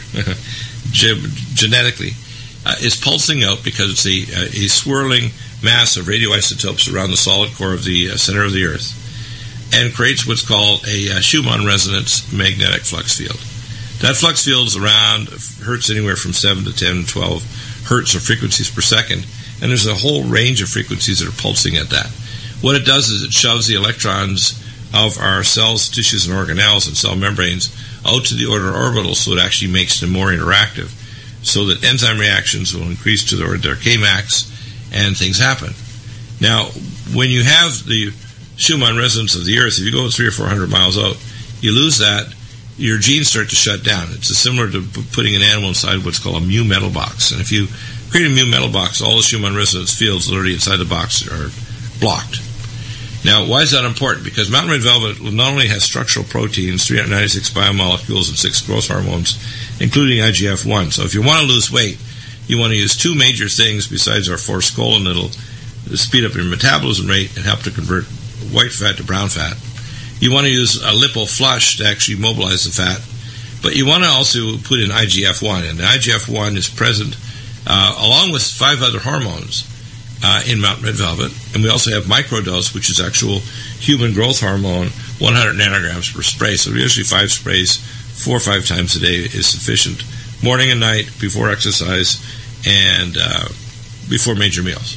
genetically, uh, is pulsing out because it's a, a swirling mass of radioisotopes around the solid core of the uh, center of the Earth, and creates what's called a uh, Schumann resonance magnetic flux field. That flux field is around hertz anywhere from seven to ten, twelve hertz or frequencies per second, and there's a whole range of frequencies that are pulsing at that. What it does is it shoves the electrons of our cells, tissues, and organelles and cell membranes out to the outer orbital, so it actually makes them more interactive, so that enzyme reactions will increase to their, their Kmax and things happen. Now, when you have the Schumann resonance of the Earth, if you go three or four hundred miles out, you lose that, your genes start to shut down. It's similar to putting an animal inside what's called a mu metal box. And if you create a mu metal box, all the Schumann resonance fields literally inside the box are blocked. Now, why is that important? Because mountain red velvet not only has structural proteins, three hundred ninety-six biomolecules, and six growth hormones, including I G F one. So if you want to lose weight, you want to use two major things besides our forskolin that'll speed up your metabolism rate and help to convert white fat to brown fat. You want to use a lipo flush to actually mobilize the fat, but you want to also put in I G F one, and the I G F one is present uh, along with five other hormones uh, in mountain red velvet, and we also have microdose, which is actual human growth hormone, one hundred nanograms per spray. So usually five sprays, four or five times a day is sufficient, morning and night, before exercise, and uh, before major meals.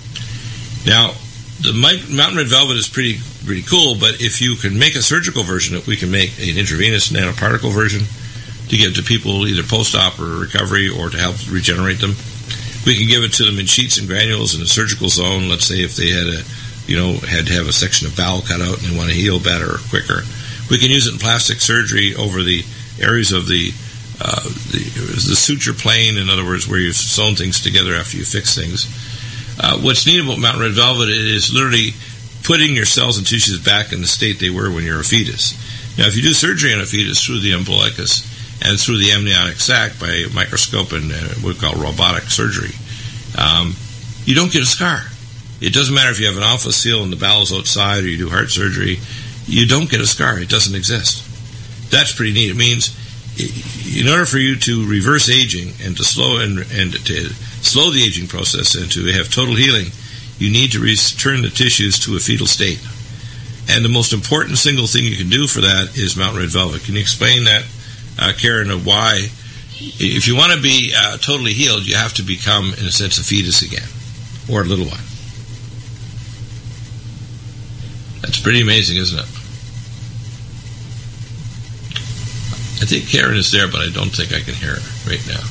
Now, the mountain red velvet is pretty pretty cool, but if you can make a surgical version, we can make an intravenous nanoparticle version to give to people either post-op or recovery or to help regenerate them. We can give it to them in sheets and granules in a surgical zone. Let's say if they had a, you know, had to have a section of bowel cut out and they want to heal better or quicker. We can use it in plastic surgery over the areas of the uh, the, the suture plane, in other words, where you've sewn things together after you fix things. Uh, what's neat about mountain red velvet is literally putting your cells and tissues back in the state they were when you're a fetus. Now, if you do surgery on a fetus through the umbilicus and through the amniotic sac by a microscope and uh, what we call robotic surgery, um, you don't get a scar. It doesn't matter if you have an alpha seal in the bowels outside or you do heart surgery, you don't get a scar. It doesn't exist. That's pretty neat. It means in order for you to reverse aging and to slow and, and to slow the aging process and to have total healing, you need to return the tissues to a fetal state. And the most important single thing you can do for that is mountain red velvet. Can you explain that, uh, Karen, of why, if you want to be uh, totally healed, you have to become, in a sense, a fetus again, or a little one? That's pretty amazing, isn't it? I think Karen is there, but I don't think I can hear her right now.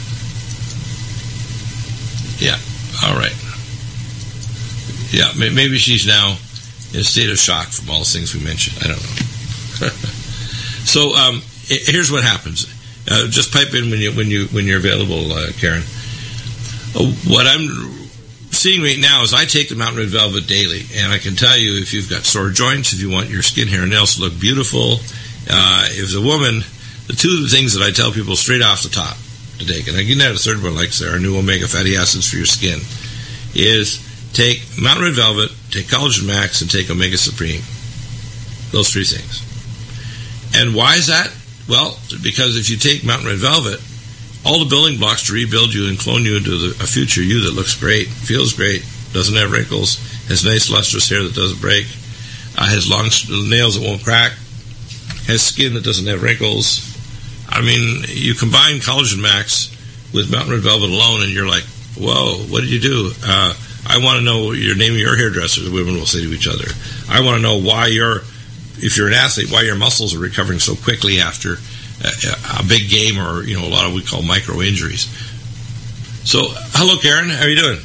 Yeah, all right. Yeah, maybe she's now in a state of shock from all the things we mentioned. I don't know. So um, here's what happens. Uh, just pipe in when you when you when you're available, uh, Karen. Uh, what I'm seeing right now is I take the mountain red velvet daily, and I can tell you if you've got sore joints, if you want your skin, hair, and nails to look beautiful, uh, if it's a woman, the two things that I tell people straight off the top to take, and I can add a third one like our new omega fatty acids for your skin, is take Mountain Red Velvet, take Collagen Max, and take Omega Supreme. Those three things. And why is that? Well, because if you take Mountain Red Velvet, all the building blocks to rebuild you and clone you into the, a future you that looks great, feels great, doesn't have wrinkles, has nice lustrous hair that doesn't break, uh, has long nails that won't crack, has skin that doesn't have wrinkles. I mean, you combine Collagen Max with Mountain Red Velvet alone, and you're like, whoa, what did you do? Uh, I want to know your name of your hairdresser, the women will say to each other. I want to know why you're, if you're an athlete, why your muscles are recovering so quickly after a, a big game or, you know, a lot of what we call micro injuries. So, hello, Karen. How are you doing?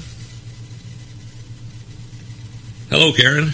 Hello, Karen.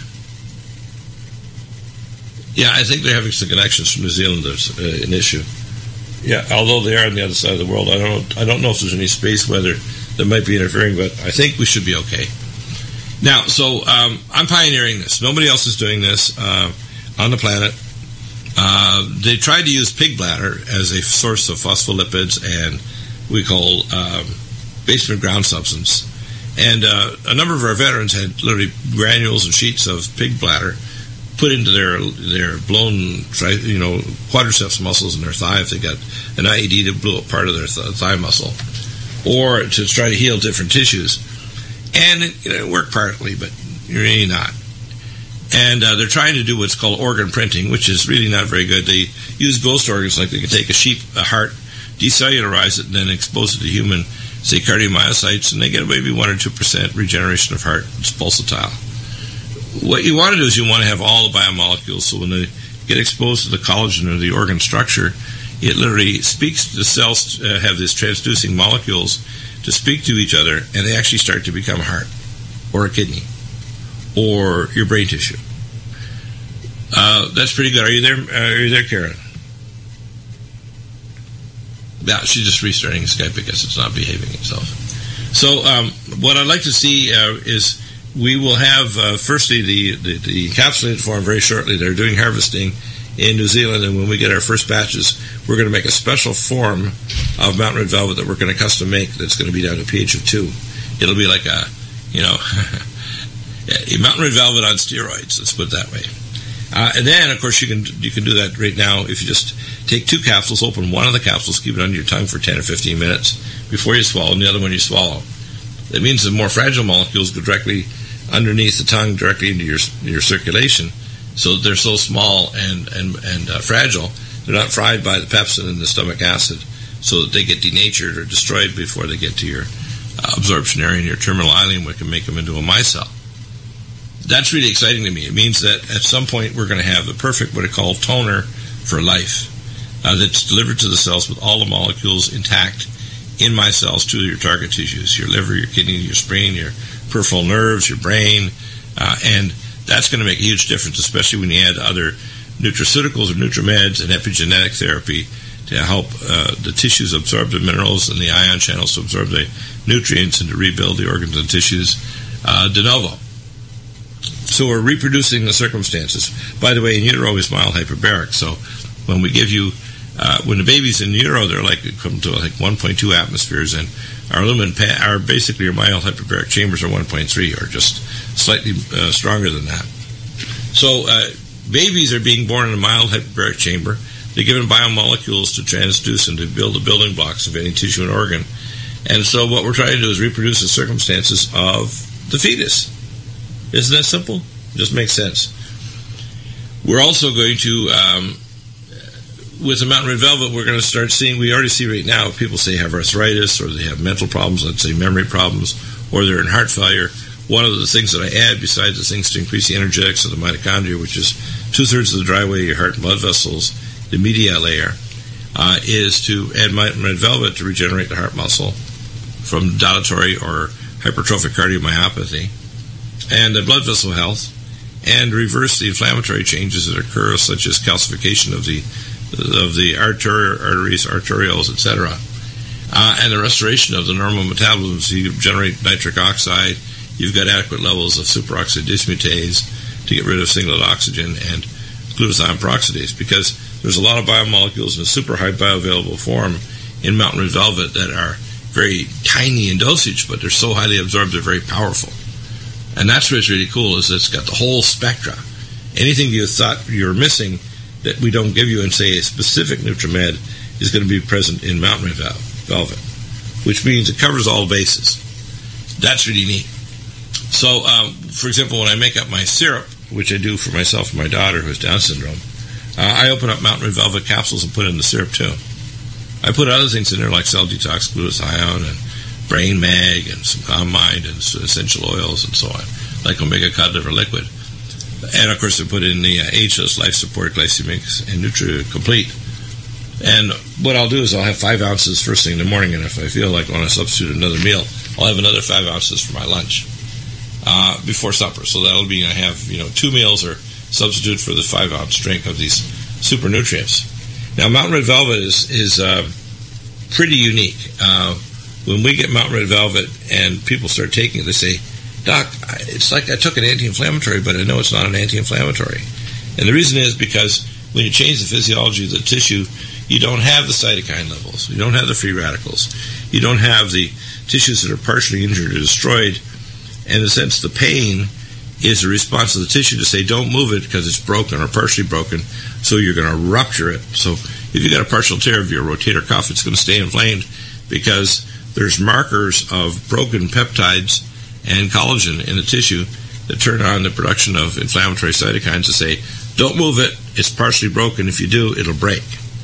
Yeah, I think they're having some connections from New Zealand. There's uh, an issue. Yeah, although they are on the other side of the world, I don't. I don't know if there's any space weather that might be interfering, but I think we should be okay. Now, so um, I'm pioneering this. Nobody else is doing this uh, on the planet. Uh, they tried to use pig bladder as a source of phospholipids and we call um, basement ground substance. And uh, a number of our veterans had literally granules and sheets of pig bladder put into their their blown, you know, quadriceps muscles in their thigh if they got an I E D that blew up part of their th- thigh muscle, or to try to heal different tissues. And it, you know, it worked partly, but really not. And uh, they're trying to do what's called organ printing, which is really not very good. They use ghost organs, like they can take a sheep, a heart, decellularize it, and then expose it to human, say, cardiomyocytes, and they get maybe one or two percent regeneration of heart. It's pulsatile. What you want to do is you want to have all the biomolecules, so when they get exposed to the collagen or the organ structure, it literally speaks, the cells uh, have these transducing molecules to speak to each other, and they actually start to become a heart, or a kidney, or your brain tissue. Uh, that's pretty good. Are you there? Uh, are you there, Karen? Yeah, she's just restarting Skype because it's not behaving itself. So um, what I'd like to see uh, is we will have, uh, firstly, the, the, the encapsulated form very shortly. They're doing harvesting in New Zealand, and when we get our first batches, we're going to make a special form of Mountain Red Velvet that we're going to custom make that's going to be down to pH of two. It'll be like a, you know, a Mountain Red Velvet on steroids, let's put it that way. Uh, and then, of course, you can you can do that right now if you just take two capsules, open one of the capsules, keep it under your tongue for ten or fifteen minutes before you swallow, and the other one you swallow. That means the more fragile molecules go directly underneath the tongue, directly into your your circulation, so that they're so small and and and uh, fragile, they're not fried by the pepsin and the stomach acid, so that they get denatured or destroyed before they get to your uh, absorption area and your terminal ileum, which can make them into a micelle. That's really exciting to me. It means that at some point we're going to have the perfect, what I call, toner for life uh, that's delivered to the cells with all the molecules intact in my cells to your target tissues, your liver, your kidney, your spleen, your peripheral nerves, your brain, uh, and that's going to make a huge difference, especially when you add other nutraceuticals or nutrimeds and epigenetic therapy to help uh, the tissues absorb the minerals and the ion channels to absorb the nutrients and to rebuild the organs and tissues uh, de novo. So we're reproducing the circumstances. By the way, in utero is mild hyperbaric. So when we give you, uh, when the baby's in utero, they're like come to like one point two atmospheres, and our lumen, our basically our mild hyperbaric chambers are one point three, or just slightly uh, stronger than that. So uh, babies are being born in a mild hyperbaric chamber. They're given biomolecules to transduce and to build the building blocks of any tissue and organ. And so what we're trying to do is reproduce the circumstances of the fetus. Isn't that simple? It just makes sense. We're also going to, um, with the Mountain Red Velvet, we're going to start seeing, we already see right now, people say have arthritis, or they have mental problems, let's say memory problems, or they're in heart failure. One of the things that I add, besides the things to increase the energetics of the mitochondria, which is two-thirds of the driveway of your heart and blood vessels, the media layer, uh, is to add Mountain Red Velvet to regenerate the heart muscle from dilatory or hypertrophic cardiomyopathy, and the blood vessel health, and reverse the inflammatory changes that occur, such as calcification of the of the arter- arteries, arterioles, et cetera, uh, and the restoration of the normal metabolism. So you generate nitric oxide, you've got adequate levels of superoxide dismutase to get rid of singlet oxygen, and glutathione peroxidase, because there's a lot of biomolecules in a super high bioavailable form in Mountain Red Velvet that are very tiny in dosage, but they're so highly absorbed they're very powerful. And that's what's really cool, is it's got the whole spectra. Anything you thought you were missing that we don't give you in, say, a specific NutriMed is going to be present in Mountain Red Velvet, which means it covers all bases. That's really neat. So, um, for example, when I make up my syrup, which I do for myself and my daughter who has Down syndrome, uh, I open up Mountain Red Velvet capsules and put in the syrup too. I put other things in there like Cell Detox, Glutathione, and Brain Mag, and some Calm Mind, and essential oils, and so on, like Omega Cod Liver Liquid. And, of course, I put in the uh, Ageless Life Support Glycemics and Nutri-Complete. And what I'll do is I'll have five ounces first thing in the morning, and if I feel like I want to substitute another meal, I'll have another five ounces for my lunch uh, before supper. So that'll be, I have, you know, two meals or substitute for the five-ounce drink of these super nutrients. Now, Mountain Red Velvet is, is uh, pretty unique. Uh, when we get Mountain Red Velvet and people start taking it, they say, Doc, it's like I took an anti-inflammatory, but I know it's not an anti-inflammatory. And the reason is because when you change the physiology of the tissue, you don't have the cytokine levels. You don't have the free radicals. You don't have the tissues that are partially injured or destroyed. And in a sense, the pain is a response of the tissue to say, don't move it because it's broken or partially broken, so you're going to rupture it. So if you got a partial tear of your rotator cuff, it's going to stay inflamed because there's markers of broken peptides and collagen in the tissue that turn on the production of inflammatory cytokines to say, don't move it, it's partially broken. If you do, it'll break.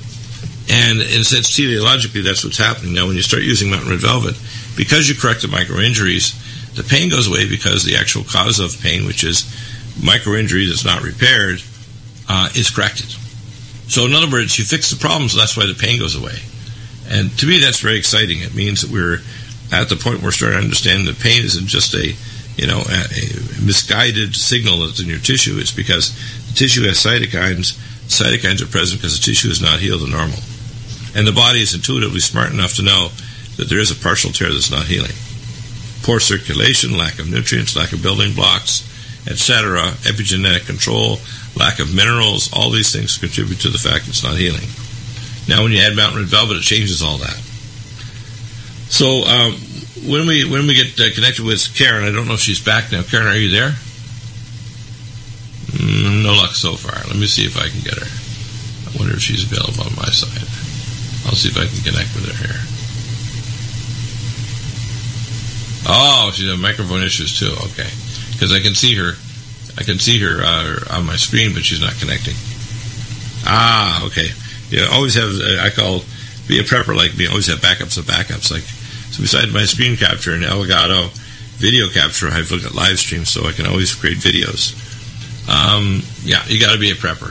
And in a sense, teleologically, that's what's happening. Now, when you start using Mountain Red Velvet, because you correct the micro-injuries, the pain goes away because the actual cause of pain, which is micro-injury that's not repaired, uh, is corrected. So in other words, you fix the problem, so that's why the pain goes away. And to me, that's very exciting. It means that we're at the point where we're starting to understand that pain isn't just a, you know, a, a misguided signal that's in your tissue. It's because the tissue has cytokines. Cytokines are present because the tissue is not healed and normal. And the body is intuitively smart enough to know that there is a partial tear that's not healing. Poor circulation, lack of nutrients, lack of building blocks, et cetera, epigenetic control, lack of minerals, all these things contribute to the fact it's not healing. Now, when you add Mountain Red Velvet, it changes all that. So, um, when we when we get uh, connected with Karen, I don't know if she's back now. Karen, are you there? Mm, no luck so far. Let me see if I can get her. I wonder if she's available on my side. I'll see if I can connect with her here. Oh, she's having microphone issues too. Okay, because I can see her. I can see her uh, on my screen, but she's not connecting. Ah, okay. Yeah, always have. Uh, I call be a prepper like me. Always have backups of backups. Like so, besides my screen capture and Elgato video capture, I've looked at live streams, so I can always create videos. Um, yeah, you got to be a prepper,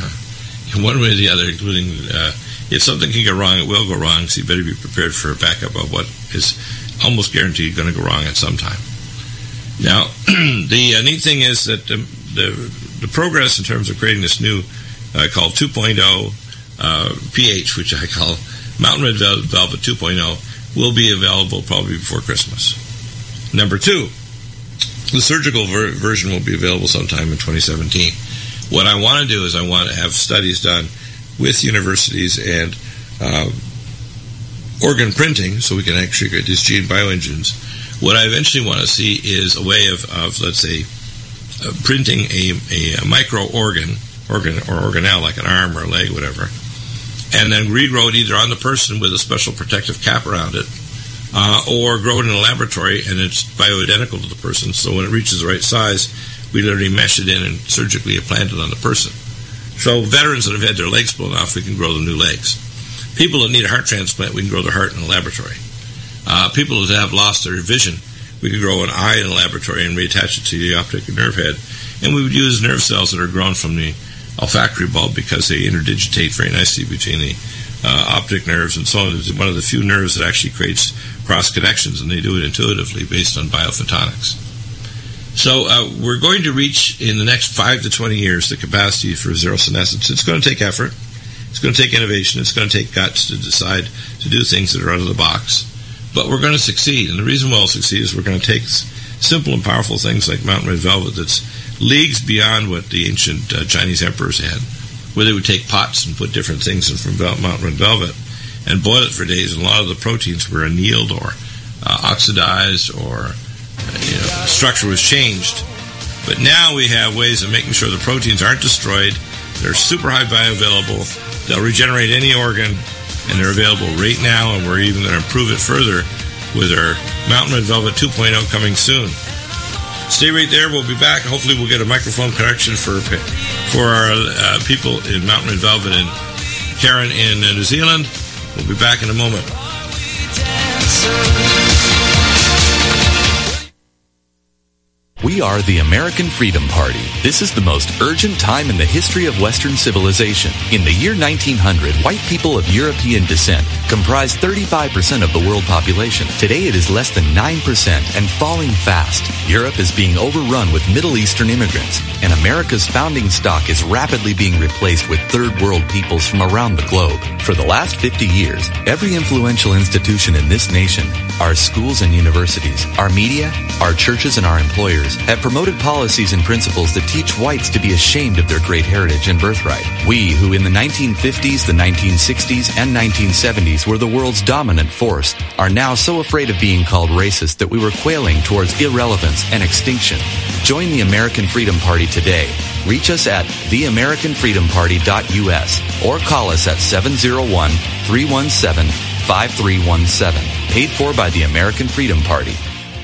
one way or the other. Including uh, if something can go wrong, it will go wrong. So you better be prepared for a backup of what is almost guaranteed going to go wrong at some time. Now, the uh, neat thing is that the, the the progress in terms of creating this new uh, called two point oh uh, pH, which I call Mountain Red Velvet two point oh, will be available probably before Christmas. Number two, the surgical ver- version will be available sometime in twenty seventeen. What I want to do is I want to have studies done with universities and uh, organ printing so we can actually create these gene bioengines. What I eventually want to see is a way of, of let's say, uh, printing a, a, a micro organ, organ or organelle, like an arm or a leg, whatever, and then regrow it either on the person with a special protective cap around it, uh, or grow it in a laboratory and it's bioidentical to the person. So when it reaches the right size, we literally mesh it in and surgically implant it on the person. So veterans that have had their legs blown off, we can grow them new legs. People that need a heart transplant, we can grow their heart in a laboratory. Uh, people that have lost their vision, we could grow an eye in a laboratory and reattach it to the optic nerve head. And we would use nerve cells that are grown from the olfactory bulb because they interdigitate very nicely between the uh, optic nerves and so on. It's one of the few nerves that actually creates cross connections, and they do it intuitively based on biophotonics. So uh, we're going to reach in the next five to twenty years the capacity for zero senescence. It's going to take effort. It's going to take innovation. It's going to take guts to decide to do things that are out of the box. But we're going to succeed, and the reason we'll succeed is we're going to take simple and powerful things like Mountain Red Velvet that's leagues beyond what the ancient uh, Chinese emperors had, where they would take pots and put different things in from Mountain Red Velvet, and boil it for days, and a lot of the proteins were annealed or uh, oxidized, or uh, you know, structure was changed. But now we have ways of making sure the proteins aren't destroyed. They're super high bioavailable. They'll regenerate any organ, and they're available right now, and we're even going to improve it further with our Mountain Red Velvet two point oh coming soon. Stay right there. We'll be back. Hopefully we'll get a microphone connection for for our uh, people in Mountain Red Velvet and Karen in uh, New Zealand. We'll be back in a moment. We are the American Freedom Party. This is the most urgent time in the history of Western civilization. In the year nineteen hundred, white people of European descent comprised thirty-five percent of the world population. Today it is less than nine percent and falling fast. Europe is being overrun with Middle Eastern immigrants, and America's founding stock is rapidly being replaced with third world peoples from around the globe. For the last fifty years, every influential institution in this nation, our schools and universities, our media, our churches, and our employers have promoted policies and principles that teach whites to be ashamed of their great heritage and birthright. We, who in the nineteen fifties, the nineteen sixties, and nineteen seventies were the world's dominant force, are now so afraid of being called racist that we were quailing towards irrelevance and extinction. Join the American Freedom Party today. Reach us at the american freedom party dot u s or call us at seven oh one, three one seven, five three one seven. Paid for by the American Freedom Party.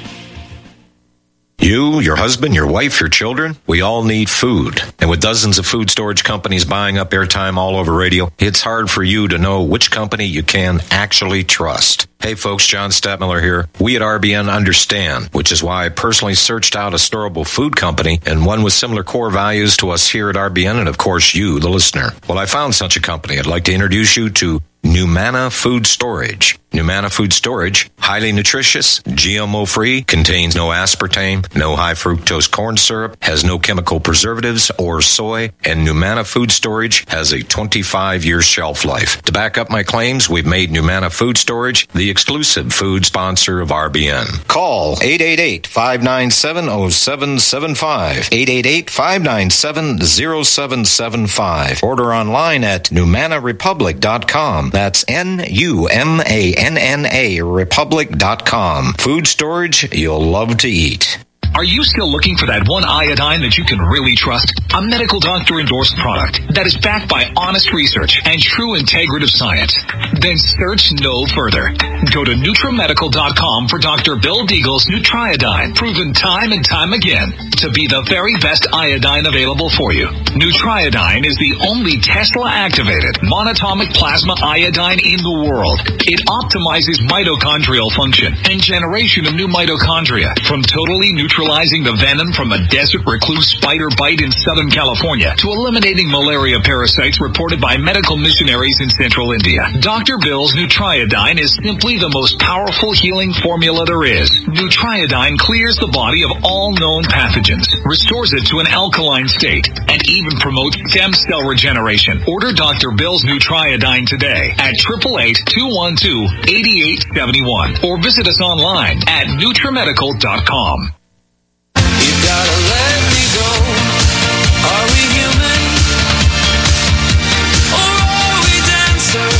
You, your husband, your wife, your children, we all need food. And with dozens of food storage companies buying up airtime all over radio, it's hard for you to know which company you can actually trust. Hey folks, John Stadtmiller here. We at R B N understand, which is why I personally searched out a storable food company and one with similar core values to us here at R B N and of course you, the listener. Well, I found such a company. I'd like to introduce you to Numana Food Storage. Numana Food Storage, highly nutritious, G M O-free, contains no aspartame, no high fructose corn syrup, has no chemical preservatives or soy, and Numana Food Storage has a twenty-five year shelf life. To back up my claims, we've made Numana Food Storage the exclusive food sponsor of R B N. Call eight eight eight, five nine seven, oh seven seven five, eight eight eight, five nine seven, oh seven seven five. Order online at numana republic dot com. That's N U M A N N A republic dot com. Food storage you'll love to eat. Are you still looking for that one iodine that you can really trust? A medical doctor-endorsed product that is backed by honest research and true integrative science? Then search no further. Go to nutramedical dot com for Doctor Bill Deagle's Nutriodine, proven time and time again to be the very best iodine available for you. Nutriodine is the only Tesla-activated monatomic plasma iodine in the world. It optimizes mitochondrial function and generation of new mitochondria from totally neutral neutralizing the venom from a desert recluse spider bite in Southern California to eliminating malaria parasites reported by medical missionaries in central India. Doctor Bill's Nutriodine is simply the most powerful healing formula there is. Nutriodine clears the body of all known pathogens, restores it to an alkaline state, and even promotes stem cell regeneration. Order Doctor Bill's Nutriodine today at eight eight eight, two one two, eight eight seven one or visit us online at nutramedical dot com. You gotta let me go. Are we human? Or are we dancer?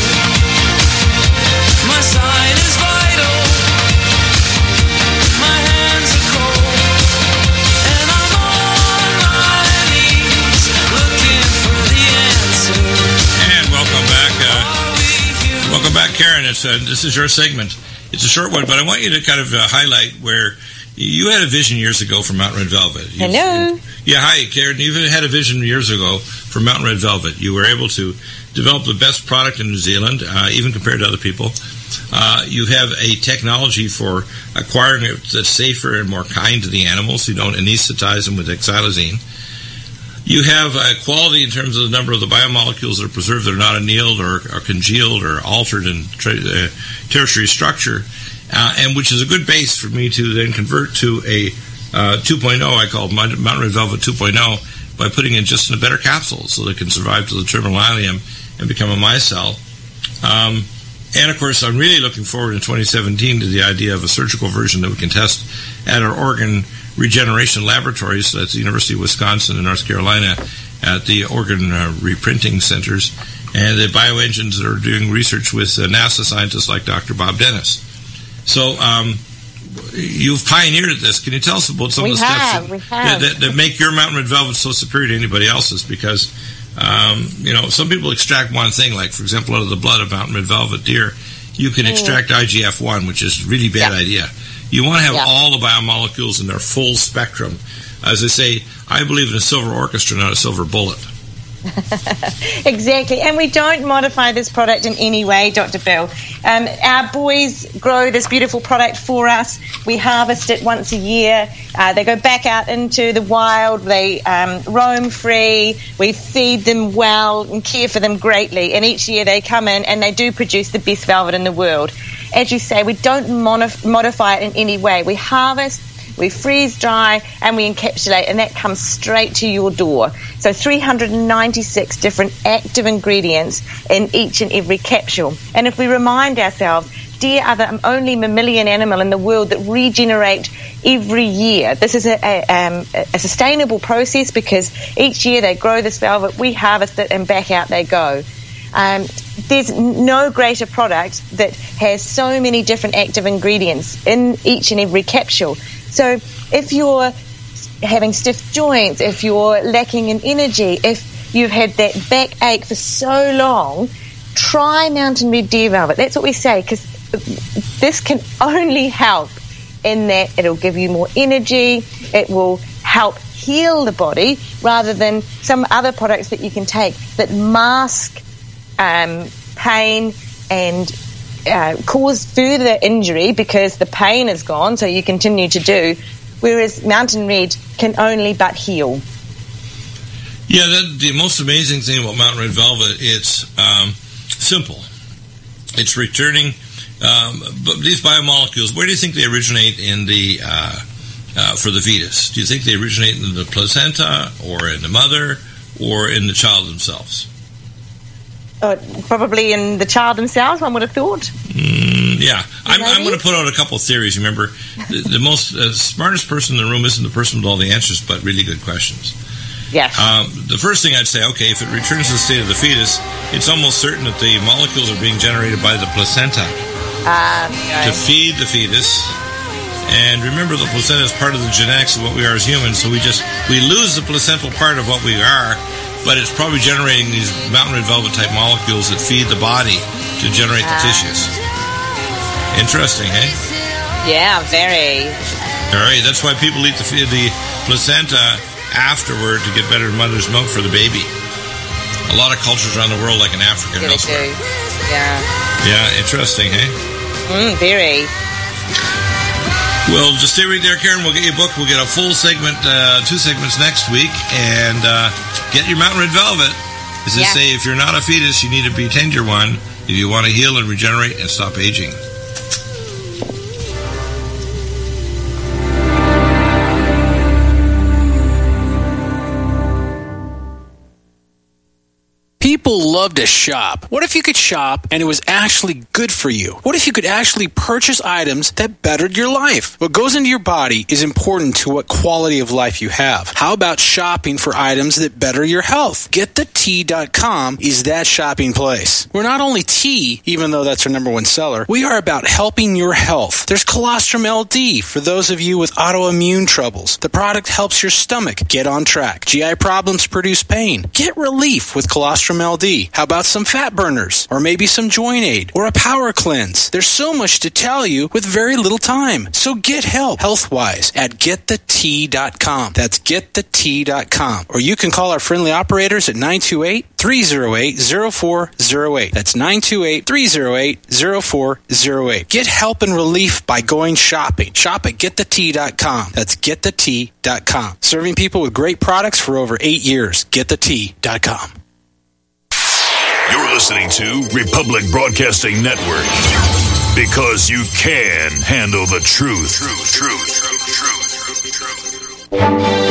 My sign is vital. My hands are cold. And I'm on my knees looking for the answer. And welcome back. Uh, welcome back, Karen. It's, uh, this is your segment. It's a short one, but I want you to kind of uh, highlight where you had a vision years ago for Mountain Red Velvet. You've, Hello. Yeah, hi, Karen. You had a vision years ago for Mountain Red Velvet. You were able to develop the best product in New Zealand, uh, even compared to other people. Uh, you have a technology for acquiring it that's safer and more kind to the animals. You don't anesthetize them with xylazine. You have a quality in terms of the number of the biomolecules that are preserved that are not annealed or, or congealed or altered in tra- uh, tertiary structure. Uh, and which is a good base for me to then convert to a uh, two point oh, I call Mountain Red Velvet two point oh, by putting in just in a better capsule so that it can survive to the terminal ileum and become a micelle. Um, and, of course, I'm really looking forward in twenty seventeen to the idea of a surgical version that we can test at our organ regeneration laboratories at the University of Wisconsin and North Carolina at the organ uh, reprinting centers and the bioengines that are doing research with uh, NASA scientists like Doctor Bob Dennis. So um, you've pioneered this. Can you tell us about some we of the have, steps we that, have. that, that make your Mountain Red Velvet so superior to anybody else's? Because um, you know, some people extract one thing, like for example, out of the blood of Mountain Red Velvet deer, you can Mm. extract I G F one, which is a really bad Yeah. idea. You want to have Yeah. all the biomolecules in their full spectrum. As I say, I believe in a silver orchestra, not a silver bullet. Exactly, and we don't modify this product in any way, Doctor Bill. Um, our boys grow this beautiful product for us. We harvest it once a year. Uh, they go back out into the wild. They um, roam free. We feed them well and care for them greatly. And each year they come in and they do produce the best velvet in the world. As you say, we don't monif- modify it in any way. We harvest, we freeze dry, and we encapsulate, and that comes straight to your door. So three hundred ninety-six different active ingredients in each and every capsule. And if we remind ourselves, deer are the only mammalian animal in the world that regenerate every year. This is a, a, um, a sustainable process because each year they grow this velvet, we harvest it, and back out they go. Um, there's no greater product that has so many different active ingredients in each and every capsule. So if you're having stiff joints, if you're lacking in energy, if you've had that backache for so long, try Mountain Red Deer Velvet. That's what we say, because this can only help in that it'll give you more energy, it will help heal the body, rather than some other products that you can take that mask um, pain and uh, cause further injury because the pain is gone, so you continue to do, whereas Mountain Red can only but heal. Yeah, that, the most amazing thing about Mountain Red Velvet, it's um, simple. It's returning, um, but these biomolecules, where do you think they originate in the uh, uh, for the fetus? Do you think they originate in the placenta, or in the mother, or in the child themselves? Uh, probably in the child themselves, one would have thought. Mm, yeah, I'm, I'm going to put out a couple of theories. Remember, the, the most uh, smartest person in the room isn't the person with all the answers, but really good questions. Yes. Um, the first thing I'd say, okay, if it returns to the state of the fetus, it's almost certain that the molecules are being generated by the placenta uh, to feed the fetus. And remember, the placenta is part of the genetics of what we are as humans, so we just we lose the placental part of what we are, but it's probably generating these Mountain Red Velvet type molecules that feed the body to generate the uh, tissues. Interesting, eh? Yeah, very. All right, that's why people eat the, the placenta afterward to get better mother's milk for the baby. A lot of cultures around the world, like in Africa and Yeah, elsewhere. they do. Yeah. Yeah, interesting, eh? Mm, very. Well, just stay right there, Karen. We'll get you a book. We'll get a full segment, uh, two segments next week, and uh, get your Mountain Red Velvet. As they Yeah. say, if you're not a fetus, you need to be a tender one if you want to heal and regenerate and stop aging. People love to shop. What if you could shop and it was actually good for you? What if you could actually purchase items that bettered your life? What goes into your body is important to what quality of life you have. How about shopping for items that better your health? Get the tea dot com is that shopping place. We're not only tea, even though that's our number one seller, we are about helping your health. There's Colostrum L D for those of you with autoimmune troubles. The product helps your stomach get on track. G I problems produce pain. Get relief with Colostrum L D. How about some fat burners? Or maybe some joint aid? Or a power cleanse? There's so much to tell you with very little time. So get help health-wise at get the tea dot com. That's get the tea dot com. Or you can call our friendly operators at nine two eight, three oh eight, oh four oh eight. That's nine two eight, three oh eight, oh four oh eight. Get help and relief by going shopping. Shop at get the tea dot com. That's get the tea dot com. Serving people with great products for over eight years. get the tea dot com. You're listening to Republic Broadcasting Network, because you can handle the truth. Truth, truth, truth, truth, truth, truth.